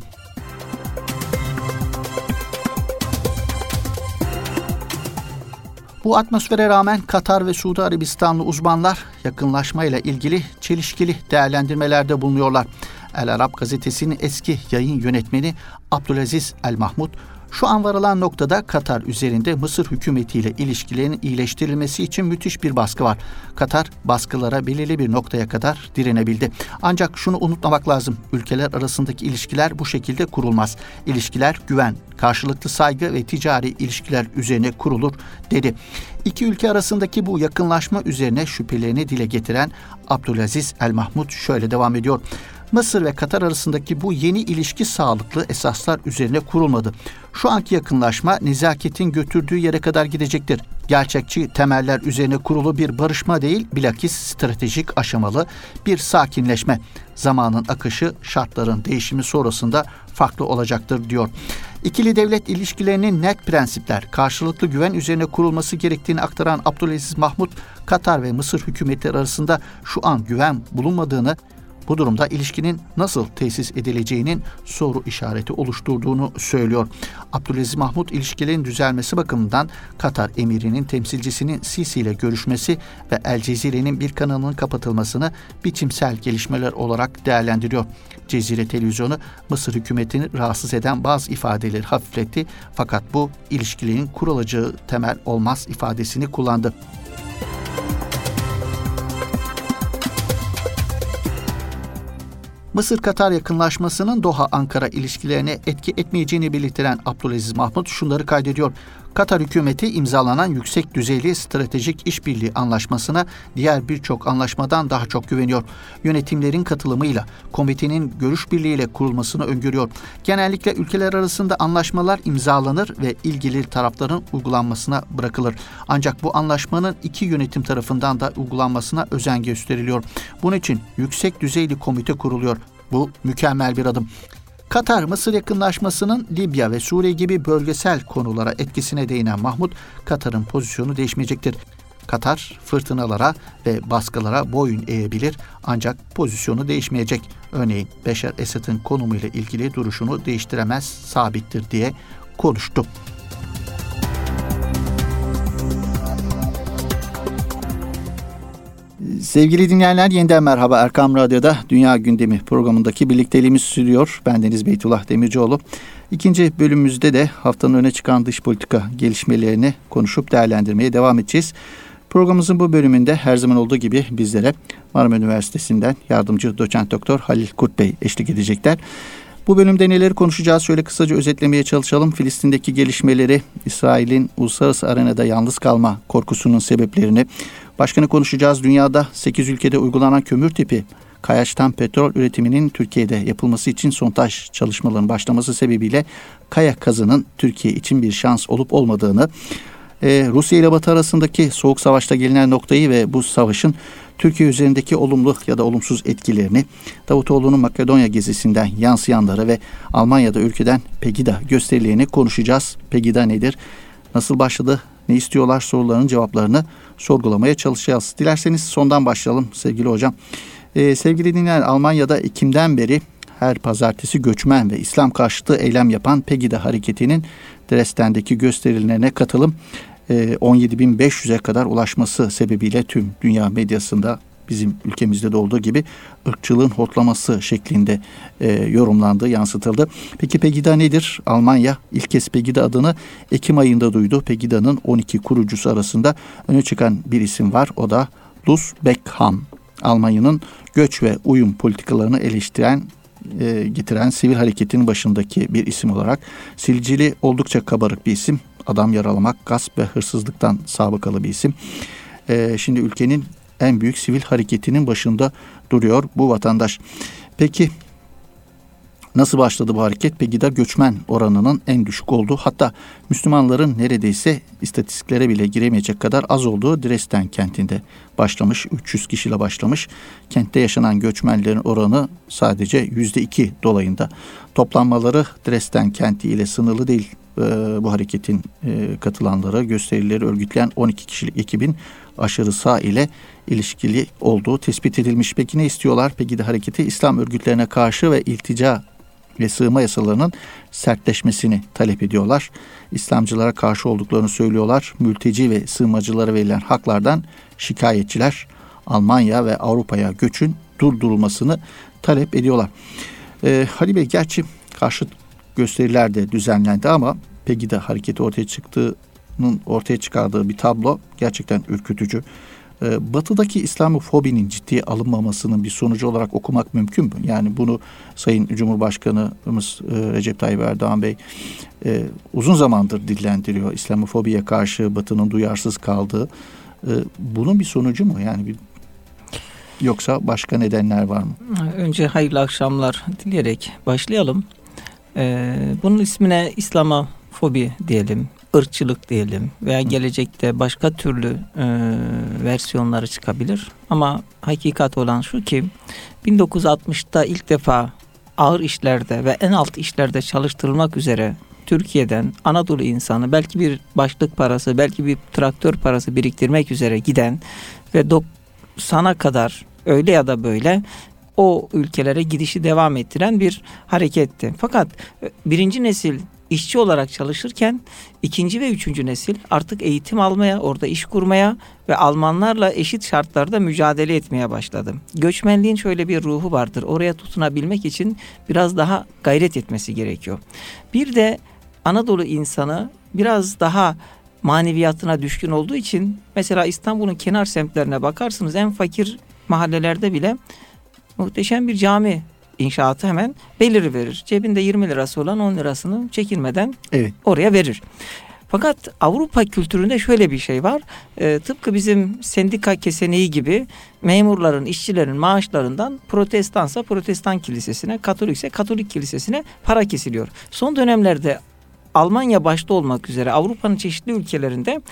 Bu atmosfere rağmen Katar ve Suudi Arabistanlı uzmanlar yakınlaşmayla ilgili çelişkili değerlendirmelerde bulunuyorlar. El Arap gazetesinin eski yayın yönetmeni Abdülaziz El Mahmud, şu an varılan noktada Katar üzerinde Mısır hükümetiyle ilişkilerin iyileştirilmesi için müthiş bir baskı var. Katar baskılara belirli bir noktaya kadar direnebildi. Ancak şunu unutmamak lazım. Ülkeler arasındaki ilişkiler bu şekilde kurulmaz. İlişkiler güven, karşılıklı saygı ve ticari ilişkiler üzerine kurulur dedi. İki ülke arasındaki bu yakınlaşma üzerine şüphelerini dile getiren Abdülaziz El Mahmud şöyle devam ediyor. Mısır ve Katar arasındaki bu yeni ilişki sağlıklı esaslar üzerine kurulmadı. Şu anki yakınlaşma nezaketin götürdüğü yere kadar gidecektir. Gerçekçi temeller üzerine kurulu bir barışma değil, bilakis stratejik aşamalı bir sakinleşme. Zamanın akışı, şartların değişimi sonrasında farklı olacaktır diyor. İkili devlet ilişkilerinin net prensipler, karşılıklı güven üzerine kurulması gerektiğini aktaran Abdülaziz Mahmud, Katar ve Mısır hükümetleri arasında şu an güven bulunmadığını, bu durumda ilişkinin nasıl tesis edileceğinin soru işareti oluşturduğunu söylüyor. Abdülaziz Mahmud, ilişkilerin düzelmesi bakımından Katar emirinin temsilcisinin Sisi ile görüşmesi ve El Cezire'nin bir kanalının kapatılmasını biçimsel gelişmeler olarak değerlendiriyor. Cezire televizyonu Mısır hükümetini rahatsız eden bazı ifadeleri hafifletti, fakat bu ilişkilerin kurulacağı temel olmaz ifadesini kullandı. Mısır-Katar yakınlaşmasının Doha-Ankara ilişkilerine etki etmeyeceğini belirtilen Abdülaziz Mahmud şunları kaydediyor. Katar hükümeti imzalanan yüksek düzeyli stratejik işbirliği anlaşmasına diğer birçok anlaşmadan daha çok güveniyor. Yönetimlerin katılımıyla, komitenin görüş birliğiyle kurulmasını öngörüyor. Genellikle ülkeler arasında anlaşmalar imzalanır ve ilgili tarafların uygulanmasına bırakılır. Ancak bu anlaşmanın iki yönetim tarafından da uygulanmasına özen gösteriliyor. Bunun için yüksek düzeyli komite kuruluyor. Bu mükemmel bir adım. Katar-Mısır yakınlaşmasının Libya ve Suriye gibi bölgesel konulara etkisine değinen Mahmud, Katar'ın pozisyonu değişmeyecektir. Katar fırtınalara ve baskılara boyun eğebilir, ancak pozisyonu değişmeyecek. Örneğin Beşar Esad'ın konumuyla ilgili duruşunu değiştiremez, sabittir diye konuştu. Sevgili dinleyenler, yeniden merhaba. Erkam Radyo'da Dünya Gündemi programındaki birlikteliğimiz sürüyor. Bendeniz Beytullah Demircioğlu. İkinci bölümümüzde de haftanın öne çıkan dış politika gelişmelerini konuşup değerlendirmeye devam edeceğiz. Programımızın bu bölümünde her zaman olduğu gibi bizlere Marmara Üniversitesi'nden yardımcı doçent doktor Halil Kurt Bey eşlik edecekler. Bu bölümde neleri konuşacağız? Şöyle kısaca özetlemeye çalışalım. Filistin'deki gelişmeleri, İsrail'in uluslararası arenada yalnız kalma korkusunun sebeplerini, başkanı konuşacağız. Dünyada sekiz ülkede uygulanan kömür tipi kayaçtan petrol üretiminin Türkiye'de yapılması için sondaj çalışmalarının başlaması sebebiyle kaya kazının Türkiye için bir şans olup olmadığını, Ee, Rusya ile Batı arasındaki soğuk savaşta gelinen noktayı ve bu savaşın Türkiye üzerindeki olumlu ya da olumsuz etkilerini, Davutoğlu'nun Makedonya gezisinden yansıyanları ve Almanya'da ülkeden Pegida gösterilerini konuşacağız. Pegida nedir? Nasıl başladı? Ne istiyorlar? Soruların cevaplarını sorgulamaya çalışacağız. Dilerseniz sondan başlayalım sevgili hocam. Ee, sevgili dinleyenler, Almanya'da Ekim'den beri her pazartesi göçmen ve İslam karşıtı eylem yapan Pegida hareketinin Dresden'deki gösterilerine katılım on yedi bin beş yüze kadar ulaşması sebebiyle tüm dünya medyasında bizim ülkemizde de olduğu gibi ırkçılığın hortlaması şeklinde e, yorumlandı, yansıtıldı. Peki Pegida nedir? Almanya ilk kez Pegida adını Ekim ayında duydu. Pegida'nın on iki kurucusu arasında öne çıkan bir isim var. O da Luz Beckham. Almanya'nın göç ve uyum politikalarını eleştiren e, getiren sivil hareketin başındaki bir isim olarak silcili oldukça kabarık bir isim. Adam yaralamak, gasp ve hırsızlıktan sabıkalı bir isim. Ee, şimdi ülkenin en büyük sivil hareketinin başında duruyor bu vatandaş. Peki nasıl başladı bu hareket? Pegida göçmen oranının en düşük olduğu, hatta Müslümanların neredeyse istatistiklere bile giremeyecek kadar az olduğu Dresden kentinde başlamış. üç yüz kişiyle başlamış. Kentte yaşanan göçmenlerin oranı sadece yüzde iki dolayında. Toplanmaları Dresden kenti ile sınırlı değil. Bu hareketin katılanları, gösterileri örgütleyen on iki kişilik ekibin aşırı sağ ile ilişkili olduğu tespit edilmiş. Peki ne istiyorlar? Pegida hareketi İslam örgütlerine karşı ve iltica ve sığınma yasalarının sertleşmesini talep ediyorlar. İslamcılara karşı olduklarını söylüyorlar. Mülteci ve sığınmacılara verilen haklardan şikayetçiler. Almanya ve Avrupa'ya göçün durdurulmasını talep ediyorlar. Ee, Halil Bey, gerçi karşıt gösteriler de düzenlendi ama Pegida hareketi ortaya çıktığının ortaya çıkardığı bir tablo gerçekten ürkütücü. Ee, batı'daki İslamofobinin ciddiye alınmamasının bir sonucu olarak okumak mümkün mü? Yani bunu Sayın Cumhurbaşkanımız e, Recep Tayyip Erdoğan Bey e, uzun zamandır dillendiriyor. İslamofobiye karşı Batı'nın duyarsız kaldığı. E, bunun bir sonucu mu? Yani bir, yoksa başka nedenler var mı? Önce hayırlı akşamlar dileyerek başlayalım. Ee, bunun ismine İslamofobi diyelim, ırkçılık diyelim veya gelecekte başka türlü e, versiyonları çıkabilir. Ama hakikat olan şu ki bin dokuz yüz altmışta ilk defa ağır işlerde ve en alt işlerde çalıştırılmak üzere Türkiye'den Anadolu insanı belki bir başlık parası, belki bir traktör parası biriktirmek üzere giden ve doksana kadar öyle ya da böyle o ülkelere gidişi devam ettiren bir hareketti. Fakat birinci nesil işçi olarak çalışırken ikinci ve üçüncü nesil artık eğitim almaya, orada iş kurmaya ve Almanlarla eşit şartlarda mücadele etmeye başladı. Göçmenliğin şöyle bir ruhu vardır. Oraya tutunabilmek için biraz daha gayret etmesi gerekiyor. Bir de Anadolu insanı biraz daha maneviyatına düşkün olduğu için mesela İstanbul'un kenar semtlerine bakarsınız, en fakir mahallelerde bile muhteşem bir cami inşaatı hemen beliriverir. Cebinde yirmi lirası olan on lirasını çekinmeden evet. oraya verir. Fakat Avrupa kültüründe şöyle bir şey var. E, tıpkı bizim sendika keseneği gibi memurların, işçilerin maaşlarından protestansa protestan kilisesine, katolikse katolik kilisesine para kesiliyor. Son dönemlerde Almanya başta olmak üzere Avrupa'nın çeşitli ülkelerinde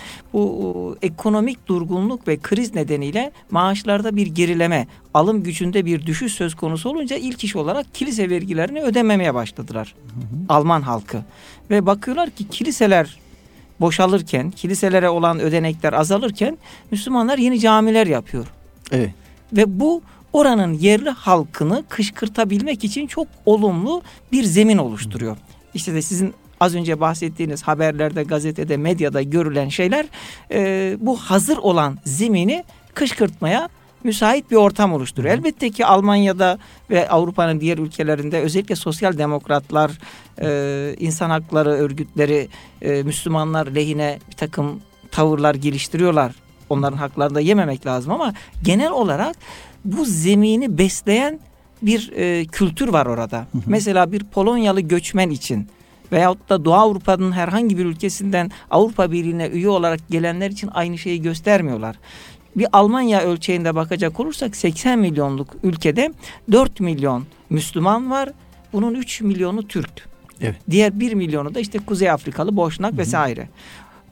bu ekonomik durgunluk ve kriz nedeniyle maaşlarda bir gerileme, alım gücünde bir düşüş söz konusu olunca ilk iş olarak kilise vergilerini ödememeye başladılar. Hı hı. Alman halkı. Ve bakıyorlar ki kiliseler boşalırken, kiliselere olan ödenekler azalırken Müslümanlar yeni camiler yapıyor. Evet. Ve bu oranın yerli halkını kışkırtabilmek için çok olumlu bir zemin oluşturuyor. İşte de sizin az önce bahsettiğiniz haberlerde, gazetede, medyada görülen şeyler e, bu hazır olan zemini kışkırtmaya müsait bir ortam oluşturuyor. Elbette ki Almanya'da ve Avrupa'nın diğer ülkelerinde özellikle sosyal demokratlar, e, insan hakları örgütleri, e, Müslümanlar lehine bir takım tavırlar geliştiriyorlar. Onların haklarını da yememek lazım ama genel olarak bu zemini besleyen bir e, kültür var orada. Hı hı. Mesela bir Polonyalı göçmen için veyahut da Doğu Avrupa'nın herhangi bir ülkesinden Avrupa Birliği'ne üye olarak gelenler için aynı şeyi göstermiyorlar. Bir Almanya ölçeğinde bakacak olursak seksen milyonluk ülkede dört milyon Müslüman var. Bunun üç milyonu Türk. Evet. Diğer bir milyonu da işte Kuzey Afrikalı, Boşnak vesaire.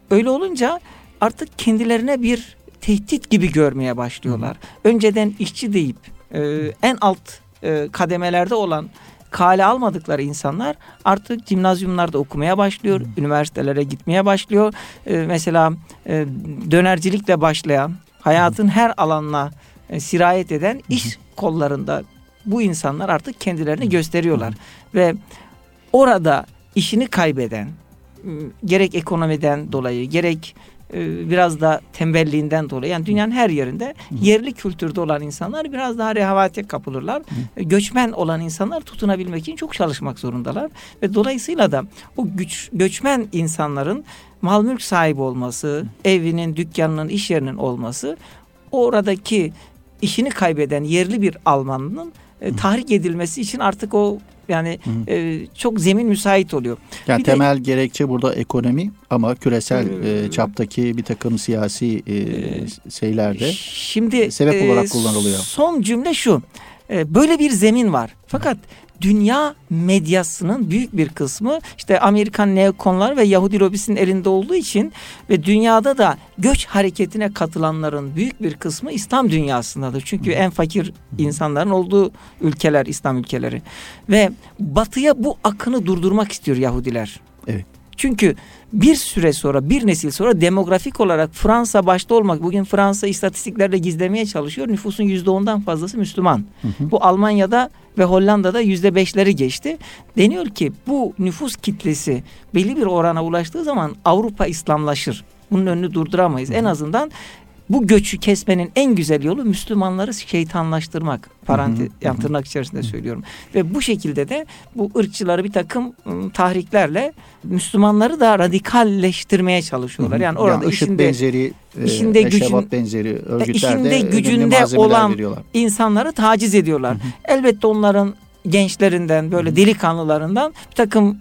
öyle olunca artık kendilerine bir tehdit gibi görmeye başlıyorlar. Hı. Önceden işçi deyip e, en alt e, kademelerde olan, kale almadıkları insanlar artık gimnazyumlarda okumaya başlıyor, hmm. üniversitelere gitmeye başlıyor. Ee, mesela e, dönercilikle başlayan, hayatın hmm. her alanına e, sirayet eden hmm. iş kollarında bu insanlar artık kendilerini hmm. gösteriyorlar. Hmm. Ve orada işini kaybeden, gerek ekonomiden dolayı, gerek biraz da tembelliğinden dolayı, yani dünyanın her yerinde yerli kültürde olan insanlar biraz daha rehavete kapılırlar. Hı. Göçmen olan insanlar tutunabilmek için çok çalışmak zorundalar ve dolayısıyla da o güç, göçmen insanların mal mülk sahibi olması, Hı. evinin, dükkanının, iş yerinin olması, oradaki işini kaybeden yerli bir Almanın e, tahrik edilmesi için artık o yani e, çok zemin müsait oluyor. Yani bir temel de, gerekçe burada ekonomi ama küresel e, e, çaptaki bir takım siyasi e, e, şeylerde şimdi, sebep e, olarak kullanılıyor. Son cümle şu. E, böyle bir zemin var. Fakat dünya medyasının büyük bir kısmı işte Amerikan neokonlar ve Yahudi lobisinin elinde olduğu için ve dünyada da göç hareketine katılanların büyük bir kısmı İslam dünyasındadır. Çünkü en fakir insanların olduğu ülkeler İslam ülkeleri. Ve batıya bu akını durdurmak istiyor Yahudiler. Evet. Çünkü bir süre sonra, bir nesil sonra demografik olarak Fransa başta olmak, bugün Fransa istatistiklerle gizlemeye çalışıyor. Nüfusun yüzde ondan fazlası Müslüman. Hı hı. Bu Almanya'da ve Hollanda'da yüzde beşleri geçti. Deniyor ki bu nüfus kitlesi belli bir orana ulaştığı zaman Avrupa İslamlaşır. Bunun önünü durduramayız. Hı hı. En azından bu göçü kesmenin en güzel yolu Müslümanları şeytanlaştırmak. Parantez, yani tırnak içerisinde söylüyorum. Ve bu şekilde de bu ırkçıları bir takım ım, tahriklerle Müslümanları da radikalleştirmeye çalışıyorlar. Yani orada yani IŞİD işinde, benzeri, işinde e, gücün, benzeri örgütlerde işinde gücünde olan veriyorlar. insanları taciz ediyorlar. Hı hı. Elbette onların gençlerinden, böyle hı hı. delikanlılarından bir takım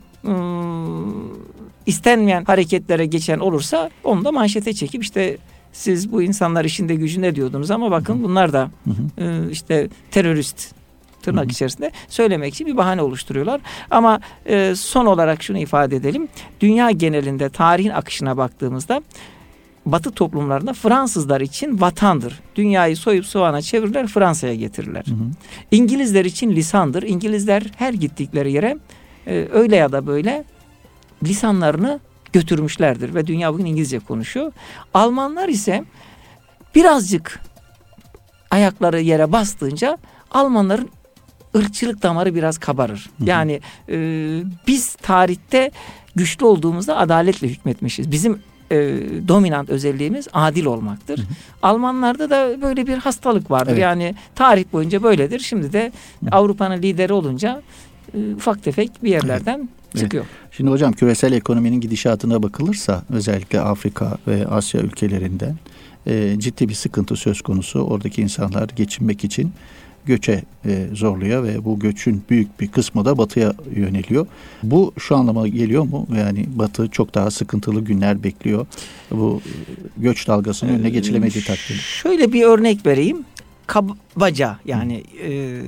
ım, istenmeyen hareketlere geçen olursa onu da manşete çekip işte siz bu insanlar işinde gücünde diyordunuz ama bakın bunlar da hı hı. E, işte terörist tırnak hı hı. içerisinde söylemek için bir bahane oluşturuyorlar. Ama e, son olarak şunu ifade edelim. Dünya genelinde tarihin akışına baktığımızda Batı toplumlarında Fransızlar için vatandır. Dünyayı soyup soğana çevirirler, Fransa'ya getirirler. Hı hı. İngilizler için lisandır. İngilizler her gittikleri yere e, öyle ya da böyle lisanlarını götürmüşlerdir ve dünya bugün İngilizce konuşuyor. Almanlar ise birazcık ayakları yere bastığınca Almanların ırkçılık damarı biraz kabarır. Hı hı. Yani e, biz tarihte güçlü olduğumuzda adaletle hükmetmişiz. Bizim e, dominant özelliğimiz adil olmaktır. Hı hı. Almanlarda da böyle bir hastalık vardır. Evet. Yani tarih boyunca böyledir. Şimdi de Avrupa'nın lideri olunca e, ufak tefek bir yerlerden evet. çıkıyor. Evet. Şimdi hocam küresel ekonominin gidişatına bakılırsa özellikle Afrika ve Asya ülkelerinden e, ciddi bir sıkıntı söz konusu. Oradaki insanlar geçinmek için göçe e, zorluyor ve bu göçün büyük bir kısmı da batıya yöneliyor. Bu şu anlama geliyor mu? Yani batı çok daha sıkıntılı günler bekliyor. Bu göç dalgasının önüne geçilemediği takdirde. Şöyle bir örnek vereyim. Kabaca yani e,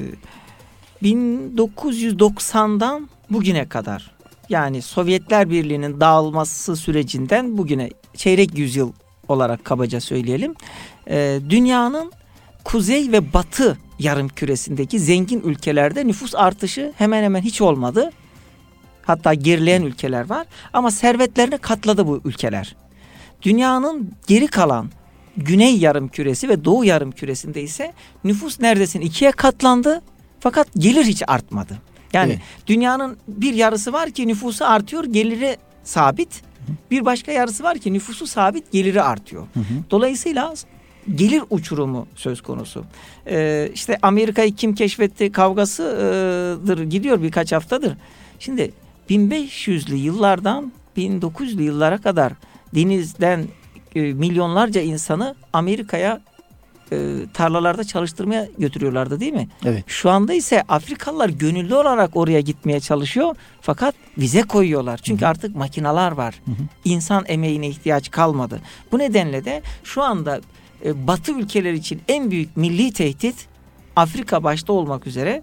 bin dokuz yüz doksandan bugüne kadar, yani Sovyetler Birliği'nin dağılması sürecinden bugüne çeyrek yüzyıl olarak kabaca söyleyelim. E, dünyanın kuzey ve batı yarım küresindeki zengin ülkelerde nüfus artışı hemen hemen hiç olmadı. Hatta gerileyen ülkeler var ama servetlerini katladı bu ülkeler. Dünyanın geri kalan güney yarım küresi ve doğu yarım küresinde ise nüfus neredeyse ikiye katlandı fakat gelir hiç artmadı. Yani evet. Dünyanın bir yarısı var ki nüfusu artıyor, geliri sabit. Bir başka yarısı var ki nüfusu sabit, geliri artıyor. Hı hı. Dolayısıyla gelir uçurumu söz konusu. Ee, işte Amerika'yı kim keşfetti kavgasıdır gidiyor birkaç haftadır. Şimdi bin beş yüzlü yıllardan bin dokuz yüzlü yıllara kadar denizden e, milyonlarca insanı Amerika'ya e, tarlalarda çalıştırmaya götürüyorlardı değil mi? Evet. Şu anda ise Afrikalılar gönüllü olarak oraya gitmeye çalışıyor fakat vize koyuyorlar. Çünkü Hı-hı. artık makineler var. Hı-hı. İnsan emeğine ihtiyaç kalmadı. Bu nedenle de şu anda e, Batı ülkeleri için en büyük milli tehdit Afrika başta olmak üzere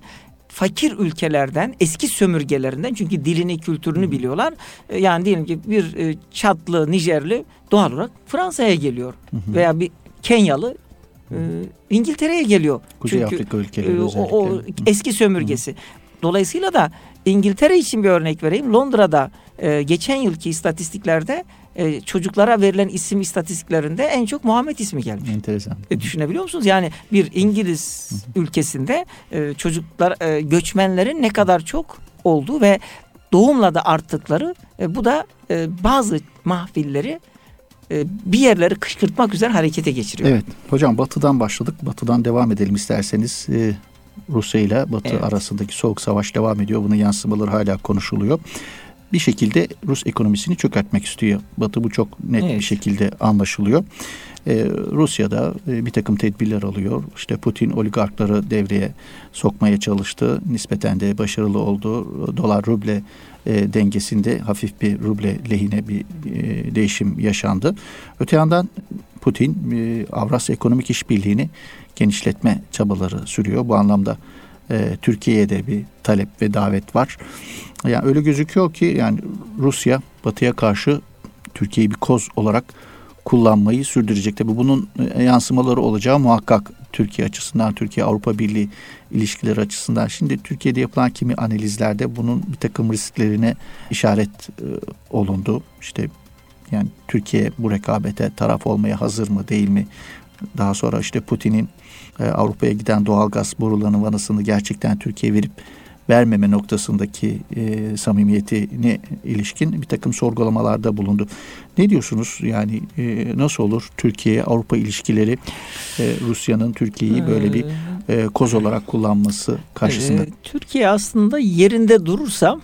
fakir ülkelerden, eski sömürgelerinden, çünkü dilini, kültürünü biliyorlar. Yani diyelim ki bir Çadlı, Nijerli doğal olarak Fransa'ya geliyor. Hı hı. Veya bir Kenyalı e, İngiltere'ye geliyor. Kuzey çünkü Afrika ülkeleri e, o, o eski sömürgesi. Hı. Dolayısıyla da İngiltere için bir örnek vereyim. Londra'da e, geçen yılki istatistiklerde e, çocuklara verilen isim istatistiklerinde en çok Muhammed ismi gelmiş. Enteresan. E, düşünebiliyor musunuz? Yani bir İngiliz hı hı. ülkesinde e, çocuklar, e, göçmenlerin ne kadar çok olduğu ve doğumla da arttıkları, e, bu da e, bazı mahvilleri e, bir yerleri kışkırtmak üzere harekete geçiriyor. Evet. Hocam Batı'dan başladık. Batı'dan devam edelim isterseniz. E, Rusya ile Batı evet. arasındaki soğuk savaş devam ediyor. Bunun yansımaları hala konuşuluyor. Bir şekilde Rus ekonomisini çökertmek istiyor Batı. Bu çok net evet. bir şekilde anlaşılıyor. Ee, Rusya'da e, bir takım tedbirler alıyor. İşte Putin oligarkları devreye sokmaya çalıştı. Nispeten de başarılı oldu. Dolar ruble e, dengesinde hafif bir ruble lehine bir e, değişim yaşandı. Öte yandan Putin e, Avrasya Ekonomik İşbirliği'ni genişletme çabaları sürüyor. Bu anlamda e, Türkiye'ye de bir talep ve davet var. Yani öyle gözüküyor ki yani Rusya Batı'ya karşı Türkiye'yi bir koz olarak kullanmayı sürdürecek. Tabii bunun yansımaları olacağı muhakkak Türkiye açısından, Türkiye-Avrupa Birliği ilişkileri açısından. Şimdi Türkiye'de yapılan kimi analizlerde bunun bir takım risklerine işaret e, olundu. İşte yani Türkiye bu rekabete taraf olmaya hazır mı değil mi? Daha sonra işte Putin'in e, Avrupa'ya giden doğalgaz borularının vanasını gerçekten Türkiye'ye verip vermeme noktasındaki e, samimiyetine ilişkin bir takım sorgulamalarda bulundu. Ne diyorsunuz? Yani e, nasıl olur Türkiye-Avrupa ilişkileri e, Rusya'nın Türkiye'yi böyle bir e, koz olarak kullanması karşısında? Ee, Türkiye aslında yerinde durursa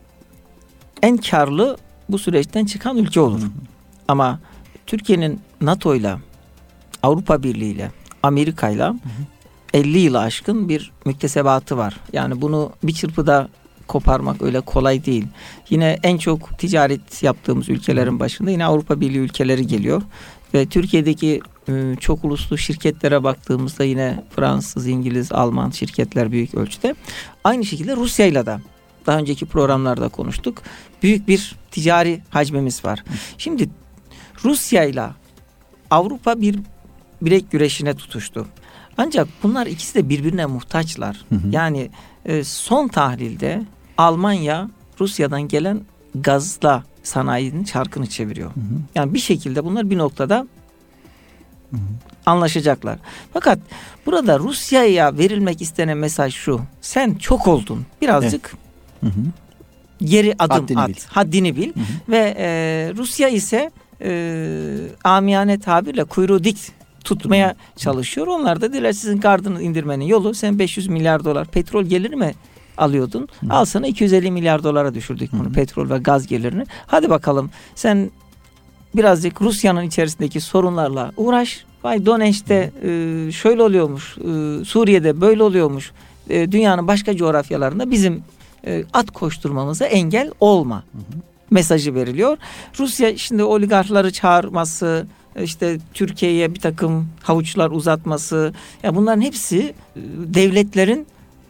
en karlı bu süreçten çıkan ülke olur. Hı hı. Ama Türkiye'nin NATO'yla, Avrupa Birliği'yle, Amerika'yla elli yılı aşkın bir müktesebatı var. Yani bunu bir çırpıda koparmak öyle kolay değil. Yine en çok ticaret yaptığımız ülkelerin başında yine Avrupa Birliği ülkeleri geliyor. Ve Türkiye'deki e, çok uluslu şirketlere baktığımızda yine Fransız, İngiliz, Alman şirketler büyük ölçüde. Aynı şekilde Rusya'yla da daha önceki programlarda konuştuk. Büyük bir ticari hacmimiz var. Şimdi Rusya'yla Avrupa bir bilek güreşine tutuştu. Ancak bunlar ikisi de birbirine muhtaçlar. Hı hı. Yani e, son tahlilde Almanya Rusya'dan gelen gazla sanayinin çarkını çeviriyor. Hı hı. Yani bir şekilde bunlar bir noktada hı hı. anlaşacaklar. Fakat burada Rusya'ya verilmek istenen mesaj şu: sen çok oldun. Birazcık evet. hı hı. geri adım haddini at. Bil. Haddini bil. Hı hı. Ve e, Rusya ise e, amiyane tabirle kuyruğu dik tutmaya çalışıyor. Onlar da diler sizin gardını indirmenin yolu, sen beş yüz milyar dolar petrol geliri mi alıyordun? Hı. Al sana iki yüz elli milyar dolara düşürdük bunu, hı. petrol ve gaz gelirini. Hadi bakalım sen birazcık Rusya'nın içerisindeki sorunlarla uğraş. Vay Donetsk'te e, şöyle oluyormuş, e, Suriye'de böyle oluyormuş. E, dünyanın başka coğrafyalarında bizim e, at koşturmamıza engel olma. Hı hı. Mesajı veriliyor. Rusya şimdi oligarkları çağırması, işte Türkiye'ye bir takım havuçlar uzatması, ya bunların hepsi devletlerin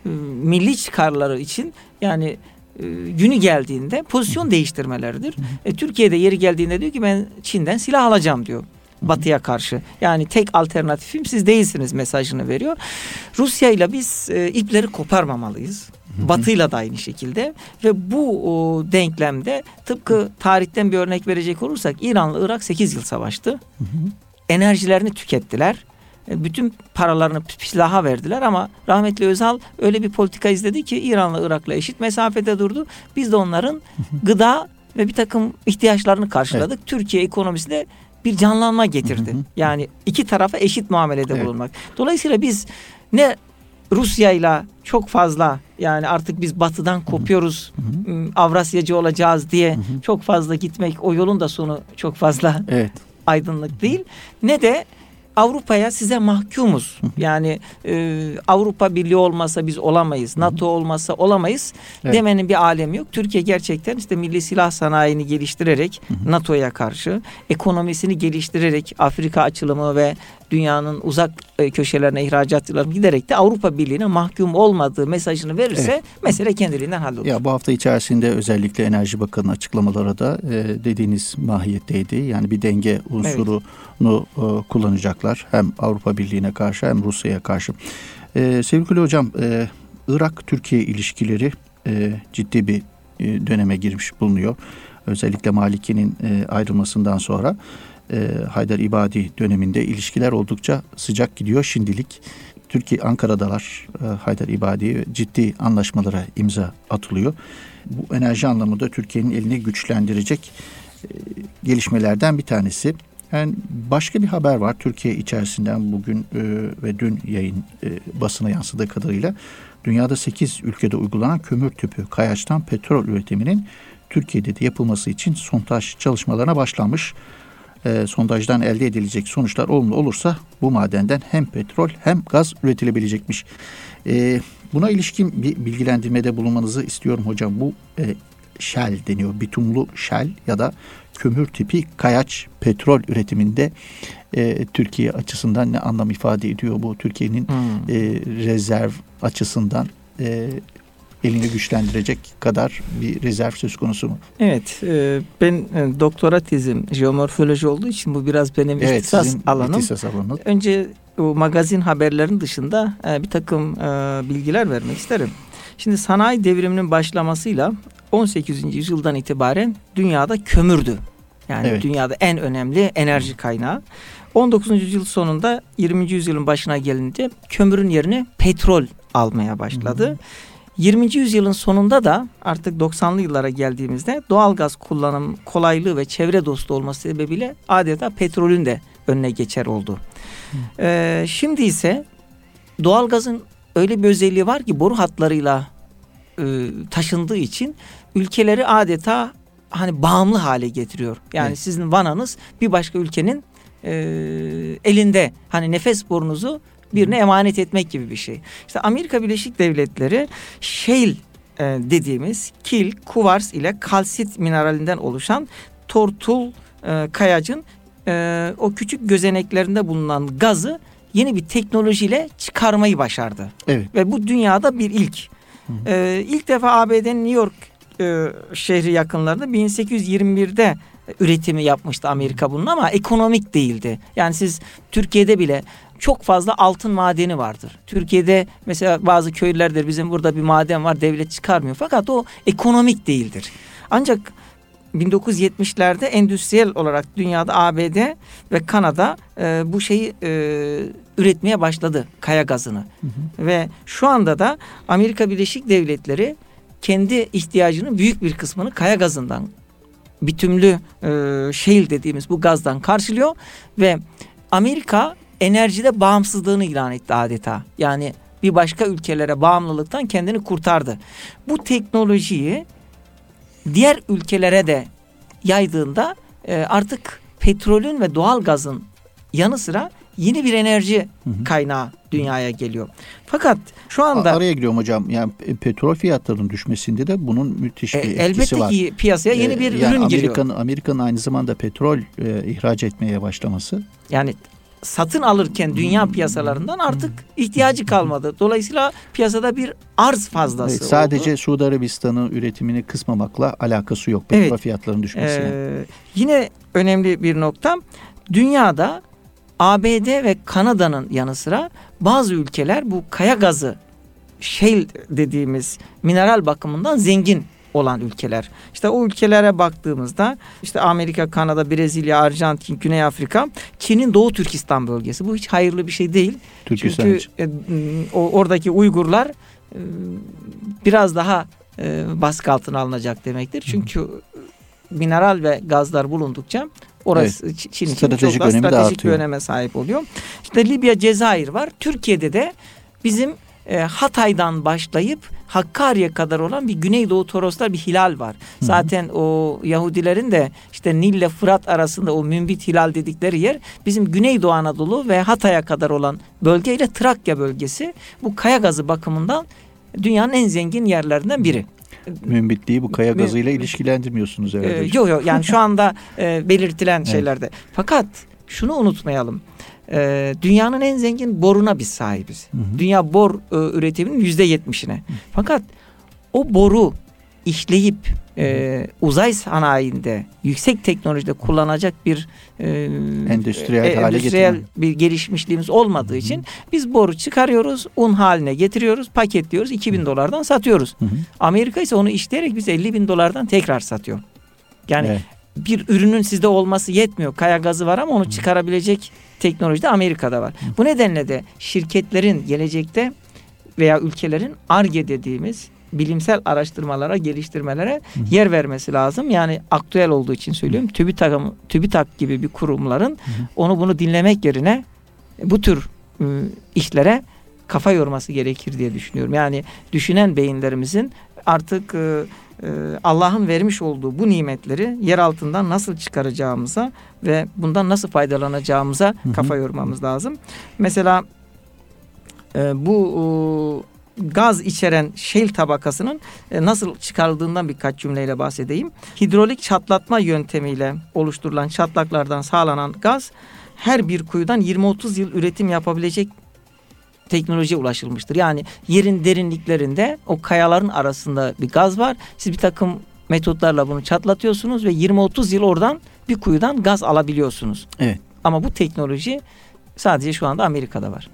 milli çıkarları için yani günü geldiğinde pozisyon değiştirmeleridir. E, Türkiye'de yeri geldiğinde diyor ki ben Çin'den silah alacağım diyor. Batı'ya karşı. Yani tek alternatifim siz değilsiniz mesajını veriyor. Rusya ile biz e, ipleri koparmamalıyız. Batı'yla da aynı şekilde ve bu o, denklemde tıpkı tarihten bir örnek verecek olursak İran'la Irak sekiz yıl savaştı. Hı hı. Enerjilerini tükettiler. E, bütün paralarını silaha verdiler ama rahmetli Özal öyle bir politika izledi ki İran'la Irak'la eşit mesafede durdu. Biz de onların hı hı. gıda ve bir takım ihtiyaçlarını karşıladık. Evet. Türkiye ekonomisinde bir canlanma getirdi. Hı hı. Yani iki tarafa eşit muamelede evet. bulunmak. Dolayısıyla biz ne Rusya'yla çok fazla yani artık biz Batı'dan kopuyoruz, hı hı. Avrasyacı olacağız diye hı hı. çok fazla gitmek, o yolun da sonu çok fazla evet. aydınlık değil. Ne de Avrupa'ya size mahkumuz. Hı hı. Yani e, Avrupa Birliği olmasa biz olamayız, NATO olmasa olamayız evet. demenin bir alemi yok. Türkiye gerçekten işte milli silah sanayini geliştirerek hı hı. NATO'ya karşı, ekonomisini geliştirerek Afrika açılımı ve dünyanın uzak e, köşelerine ihracatçıların giderek de Avrupa Birliği'ne mahkum olmadığı mesajını verirse evet. mesele kendiliğinden hallolur. Ya bu hafta içerisinde özellikle Enerji Bakanı'nın açıklamaları da e, dediğiniz mahiyetteydi. Yani bir denge unsurunu evet. e, kullanacaklar. Hem Avrupa Birliği'ne karşı hem Rusya'ya karşı. E, sevgili hocam, e, Irak-Türkiye ilişkileri e, ciddi bir e, döneme girmiş bulunuyor. Özellikle Maliki'nin e, ayrılmasından sonra e, Haydar-İbadi döneminde ilişkiler oldukça sıcak gidiyor şimdilik. Türkiye Ankara'dalar, e, Haydar-İbadi ciddi anlaşmalara imza atılıyor. Bu enerji anlamında Türkiye'nin elini güçlendirecek e, gelişmelerden bir tanesi. Yani başka bir haber var Türkiye içerisinden bugün e, ve dün yayın e, basına yansıdığı kadarıyla. Dünyada sekiz ülkede uygulanan kömür tüpü kayaçtan petrol üretiminin Türkiye'de de yapılması için sondaj çalışmalarına başlanmış. E, sondajdan elde edilecek sonuçlar olumlu olursa bu madenden hem petrol hem gaz üretilebilecekmiş. E, buna ilişkin bir bilgilendirmede bulunmanızı istiyorum hocam. Bu e, Shell deniyor. Bitumlu Shell ya da kömür tipi kayaç petrol üretiminde e, Türkiye açısından ne anlam ifade ediyor bu? Türkiye'nin hmm. e, rezerv açısından e, elini güçlendirecek kadar bir rezerv söz konusu mu? Evet. E, ben e, doktora tezim jeomorfoloji olduğu için bu biraz benim evet, ihtisas alanım. ihtisas alanı. Önce o magazin haberlerinin dışında e, bir takım e, bilgiler vermek isterim. Şimdi sanayi devriminin başlamasıyla on sekizinci yüzyıldan itibaren dünyada kömürdü. Yani evet. dünyada en önemli enerji kaynağı. on dokuzuncu yüzyıl sonunda yirminci yüzyılın başına gelince kömürün yerine petrol almaya başladı. Hı hı. yirminci yüzyılın sonunda da artık doksanlı yıllara geldiğimizde doğalgaz kullanım kolaylığı ve çevre dostu olması sebebiyle adeta petrolün de önüne geçer oldu. Ee, şimdi ise doğalgazın öyle bir özelliği var ki boru hatlarıyla e, taşındığı için ülkeleri adeta hani bağımlı hale getiriyor. Yani evet. sizin vananız bir başka ülkenin e, elinde. Hani nefes borunuzu birine emanet etmek gibi bir şey. İşte Amerika Birleşik Devletleri shale e, dediğimiz kil, kuvars ile kalsit mineralinden oluşan tortul e, kayacın e, o küçük gözeneklerinde bulunan gazı yeni bir teknolojiyle çıkarmayı başardı. Evet. Ve bu dünyada bir ilk. Hı hı. E, ilk defa A B D'nin New York e, şehri yakınlarında bin sekiz yüz yirmi birde üretimi yapmıştı Amerika bunun ama ekonomik değildi. Yani siz Türkiye'de bile çok fazla altın madeni vardır. Türkiye'de mesela bazı köylerde bizim burada bir maden var, devlet çıkarmıyor. Fakat o ekonomik değildir. Ancak bin dokuz yüz yetmişlerde endüstriyel olarak dünyada A B D ve Kanada e, bu şeyi e, üretmeye başladı, kaya gazını. Hı hı. Ve şu anda da Amerika Birleşik Devletleri kendi ihtiyacının büyük bir kısmını kaya gazından, bitümlü e, shale dediğimiz bu gazdan karşılıyor ve Amerika enerjide bağımsızlığını ilan etti adeta. Yani bir başka ülkelere bağımlılıktan kendini kurtardı. Bu teknolojiyi diğer ülkelere de yaydığında e, artık petrolün ve doğal gazın yanı sıra yeni bir enerji hı hı. kaynağı dünyaya geliyor. Fakat şu anda... Araya giriyorum hocam. Yani petrol fiyatlarının düşmesinde de bunun müthiş bir e, etkisi elbette var. Elbette ki piyasaya yeni bir e, yani ürün Amerika'nın, giriyor. Amerika'nın aynı zamanda petrol e, ihraç etmeye başlaması. Yani satın alırken dünya piyasalarından artık ihtiyacı kalmadı. Dolayısıyla piyasada bir arz fazlası evet, sadece oldu. Sadece Suudi Arabistan'ın üretimini kısmamakla alakası yok. Petrol evet. fiyatlarının düşmesine. Ee, yine önemli bir nokta. Dünyada A B D ve Kanada'nın yanı sıra bazı ülkeler bu kaya gazı, shale dediğimiz mineral bakımından zengin olan ülkeler. İşte o ülkelere baktığımızda işte Amerika, Kanada, Brezilya, Arjantin, Güney Afrika, Çin'in Doğu Türkistan bölgesi. Bu hiç hayırlı bir şey değil. Türkistan Çünkü e, o, oradaki Uygurlar e, biraz daha e, baskı altına alınacak demektir. Çünkü Hı. mineral ve gazlar bulundukça orası evet. Çin için stratejik çok daha stratejik bir öneme sahip oluyor. İşte Libya, Cezayir var. Türkiye'de de bizim e, Hatay'dan başlayıp Hakkari'ye kadar olan bir Güneydoğu Toroslar bir hilal var. Hı-hı. Zaten o Yahudilerin de işte Nil ile Fırat arasında o Mümbit hilal dedikleri yer bizim Güneydoğu Anadolu ve Hatay'a kadar olan bölgeyle Trakya bölgesi bu kaya gazı bakımından dünyanın en zengin yerlerinden biri. Mümbitliği bu kaya gazıyla ilişkilendirmiyorsunuz herhalde. Yok yok yani şu anda e, belirtilen şeylerde. Evet. Fakat şunu unutmayalım. Ee, dünyanın en zengin boruna biz sahibiz. Hı hı. Dünya bor e, üretiminin yüzde yetmişine. Fakat o boru işleyip e, uzay sanayinde yüksek teknolojide kullanacak bir e, endüstriyel, e, hale endüstriyel bir gelişmişliğimiz olmadığı hı hı. için biz boru çıkarıyoruz, un haline getiriyoruz, paketliyoruz, iki bin dolardan satıyoruz. Hı hı. Amerika ise onu işleyerek bize elli bin dolardan tekrar satıyor. Yani evet. bir ürünün sizde olması yetmiyor. Kaya gazı var ama onu çıkarabilecek teknoloji de Amerika'da var. Hı. Bu nedenle de şirketlerin gelecekte veya ülkelerin Ar-Ge dediğimiz bilimsel araştırmalara, geliştirmelere hı hı. yer vermesi lazım. Yani aktüel olduğu için söylüyorum. Hı. TÜBİTAK, TÜBİTAK gibi bir kurumların hı hı. onu bunu dinlemek yerine bu tür ıı, işlere kafa yorması gerekir diye düşünüyorum. Yani düşünen beyinlerimizin artık ıı, ıı, Allah'ın vermiş olduğu bu nimetleri yer altından nasıl çıkaracağımıza ve bundan nasıl faydalanacağımıza hı hı. kafa yormamız lazım. Mesela e, bu e, gaz içeren shale tabakasının e, nasıl çıkarıldığından birkaç cümleyle bahsedeyim. Hidrolik çatlatma yöntemiyle oluşturulan çatlaklardan sağlanan gaz her bir kuyudan yirmi otuz yıl üretim yapabilecek teknolojiye ulaşılmıştır. Yani yerin derinliklerinde o kayaların arasında bir gaz var. Siz bir takım metotlarla bunu çatlatıyorsunuz ve yirmi otuz yıl oradan bir kuyudan gaz alabiliyorsunuz. Evet. Ama bu teknoloji sadece şu anda Amerika'da var.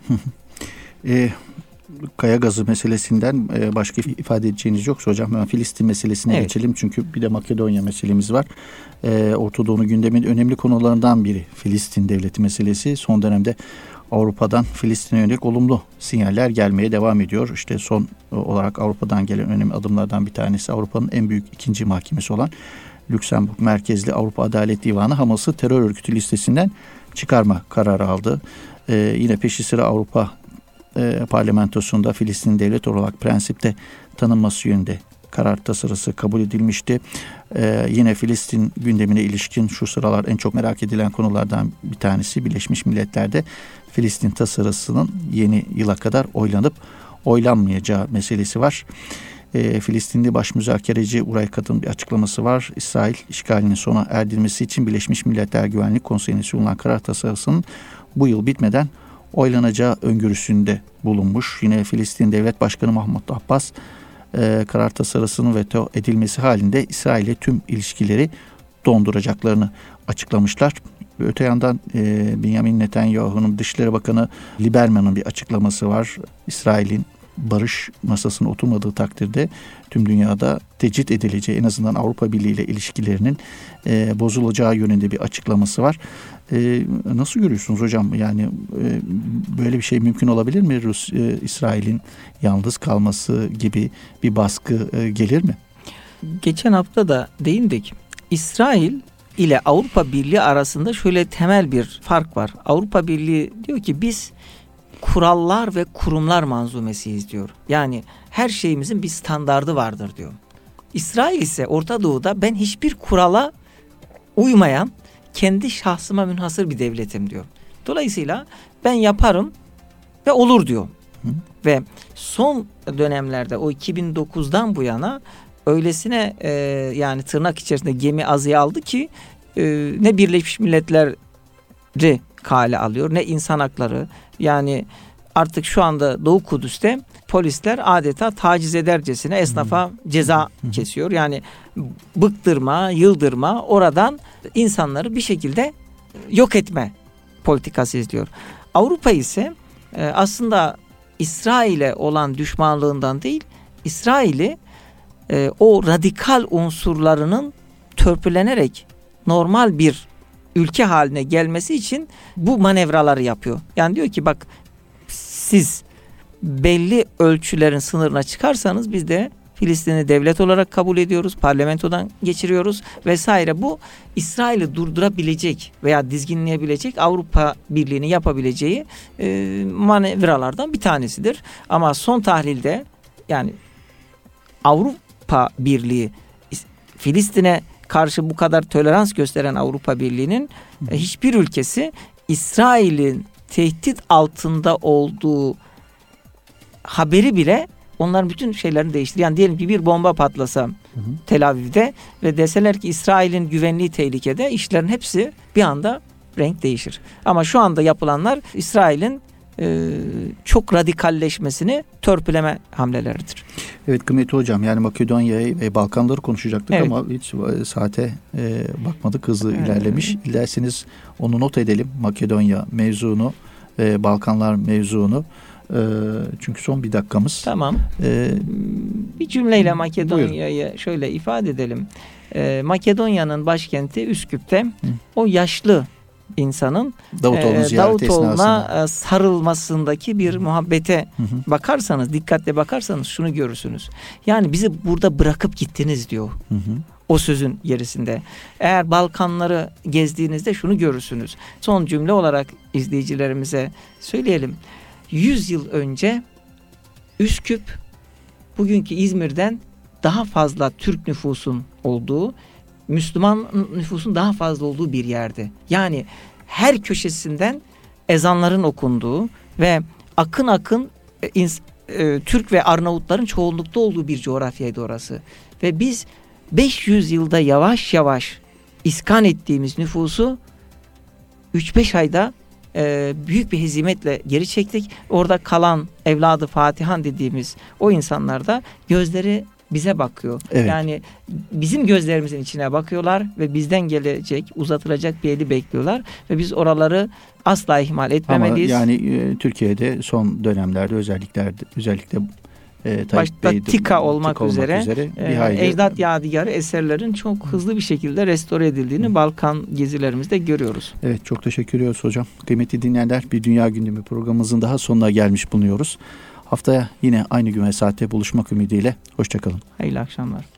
e, kaya gazı meselesinden e, başka ifade edeceğiniz yoksa hocam hemen Filistin meselesine evet. geçelim. Çünkü bir de Makedonya meselemiz var. E, Orta Doğu'nun gündemin önemli konularından biri Filistin devleti meselesi. Son dönemde Avrupa'dan Filistin'e yönelik olumlu sinyaller gelmeye devam ediyor. İşte son olarak Avrupa'dan gelen önemli adımlardan bir tanesi Avrupa'nın en büyük ikinci mahkemesi olan Lüksemburg merkezli Avrupa Adalet Divanı Hamas'ı terör örgütü listesinden çıkarma kararı aldı. Ee, yine peşi sıra Avrupa e, Parlamentosu'nda Filistin devlet olarak prensipte tanınması yönünde karar tasarısı kabul edilmişti. Ee, yine Filistin gündemine ilişkin şu sıralar en çok merak edilen konulardan bir tanesi Birleşmiş Milletler'de Filistin tasarısının yeni yıla kadar oylanıp oylanmayacağı meselesi var. Ee, Filistinli baş müzakereci Uray Kadın bir açıklaması var. İsrail işgalinin sona erdirilmesi için Birleşmiş Milletler Güvenlik Konseyi'ne sunulan karar tasarısının bu yıl bitmeden oylanacağı öngörüsünde bulunmuş. Yine Filistin Devlet Başkanı Mahmut Abbas e, karar tasarısının veto edilmesi halinde İsrail'le tüm ilişkileri donduracaklarını açıklamışlar. Öte yandan e, Benjamin Netanyahu'nun Dışişleri Bakanı Lieberman'ın bir açıklaması var. İsrail'in barış masasına oturmadığı takdirde tüm dünyada tecrit edileceği, en azından Avrupa Birliği ile ilişkilerinin e, bozulacağı yönünde bir açıklaması var. E, nasıl görüyorsunuz hocam? Yani e, böyle bir şey mümkün olabilir mi? Rus, e, İsrail'in yalnız kalması gibi bir baskı e, gelir mi? Geçen hafta da değindik. İsrail ile Avrupa Birliği arasında şöyle temel bir fark var. Avrupa Birliği diyor ki biz kurallar ve kurumlar manzumesiyiz diyor. Yani her şeyimizin bir standardı vardır diyor. İsrail ise Orta Doğu'da ben hiçbir kurala uymayan kendi şahsıma münhasır bir devletim diyor. Dolayısıyla ben yaparım ve olur diyor. Hı. Ve son dönemlerde o iki bin dokuzdan bu yana öylesine e, yani tırnak içerisinde gemi azıya aldı ki e, ne Birleşmiş Milletler'i kale alıyor ne insan hakları. Yani artık şu anda Doğu Kudüs'te polisler adeta taciz edercesine esnafa ceza kesiyor. Yani bıktırma, yıldırma, oradan insanları bir şekilde yok etme politikası izliyor. Avrupa ise e, aslında İsrail'e olan düşmanlığından değil, İsrail'i e, o radikal unsurlarının törpülenerek normal bir ülke haline gelmesi için bu manevraları yapıyor. Yani diyor ki bak siz belli ölçülerin sınırına çıkarsanız biz de Filistin'i devlet olarak kabul ediyoruz. Parlamentodan geçiriyoruz vesaire. Bu İsrail'i durdurabilecek veya dizginleyebilecek Avrupa Birliği'nin yapabileceği e, manevralardan bir tanesidir. Ama son tahlilde yani Avrupa Birliği Filistin'e karşı bu kadar tolerans gösteren Avrupa Birliği'nin e, hiçbir ülkesi İsrail'in tehdit altında olduğu haberi bile onların bütün şeylerini değiştirir. Yani diyelim ki bir bomba patlasa hı hı. Tel Aviv'de ve deseler ki İsrail'in güvenliği tehlikede, işlerin hepsi bir anda renk değişir. Ama şu anda yapılanlar İsrail'in e, çok radikalleşmesini törpüleme hamleleridir. Evet kıymetli hocam, yani Makedonya'yı ve Balkanları konuşacaktık evet. ama hiç saate e, bakmadık, hızlı evet. ilerlemiş. İlerseniz onu not edelim, Makedonya mevzunu, e, Balkanlar mevzunu. E, çünkü son bir dakikamız. Tamam. E, bir cümleyle Makedonya'yı buyurun. Şöyle ifade edelim. E, Makedonya'nın başkenti Üsküp'te Hı. o yaşlı insanın Davutoğlu'nun e, ziyareti Davutoğlu'na esnasında sarılmasındaki bir muhabbete hı hı. bakarsanız, dikkatle bakarsanız şunu görürsünüz. Yani bizi burada bırakıp gittiniz diyor. Hı hı. O sözün gerisinde. Eğer Balkanları gezdiğinizde şunu görürsünüz. Son cümle olarak izleyicilerimize söyleyelim. yüz yıl önce Üsküp bugünkü İzmir'den daha fazla Türk nüfusun olduğu, Müslüman nüfusun daha fazla olduğu bir yerde. Yani her köşesinden ezanların okunduğu ve akın akın e, e, Türk ve Arnavutların çoğunlukta olduğu bir coğrafyaydı orası. Ve biz beş yüz yılda yavaş yavaş iskan ettiğimiz nüfusu üç beş ayda e, büyük bir hezimetle geri çektik. Orada kalan evladı Fatihan dediğimiz o insanlar da gözleri bize bakıyor. Evet. Yani bizim gözlerimizin içine bakıyorlar ve bizden gelecek, uzatılacak bir eli bekliyorlar ve biz oraları asla ihmal etmemeliyiz. Ama yani e, Türkiye'de son dönemlerde özellikle özellikle e, başta Bey, TİKA olmak, TİKA üzere, olmak üzere e, hayli, ecdat yadigarı eserlerin çok hızlı bir şekilde restore edildiğini Hı. Balkan gezilerimizde görüyoruz. Evet, çok teşekkür ediyoruz hocam. Kıymetli dinleyenler, bir Dünya Gündemi programımızın daha sonuna gelmiş bulunuyoruz. Haftaya yine aynı gün ve saatte buluşmak ümidiyle. Hoşçakalın. Hayırlı akşamlar.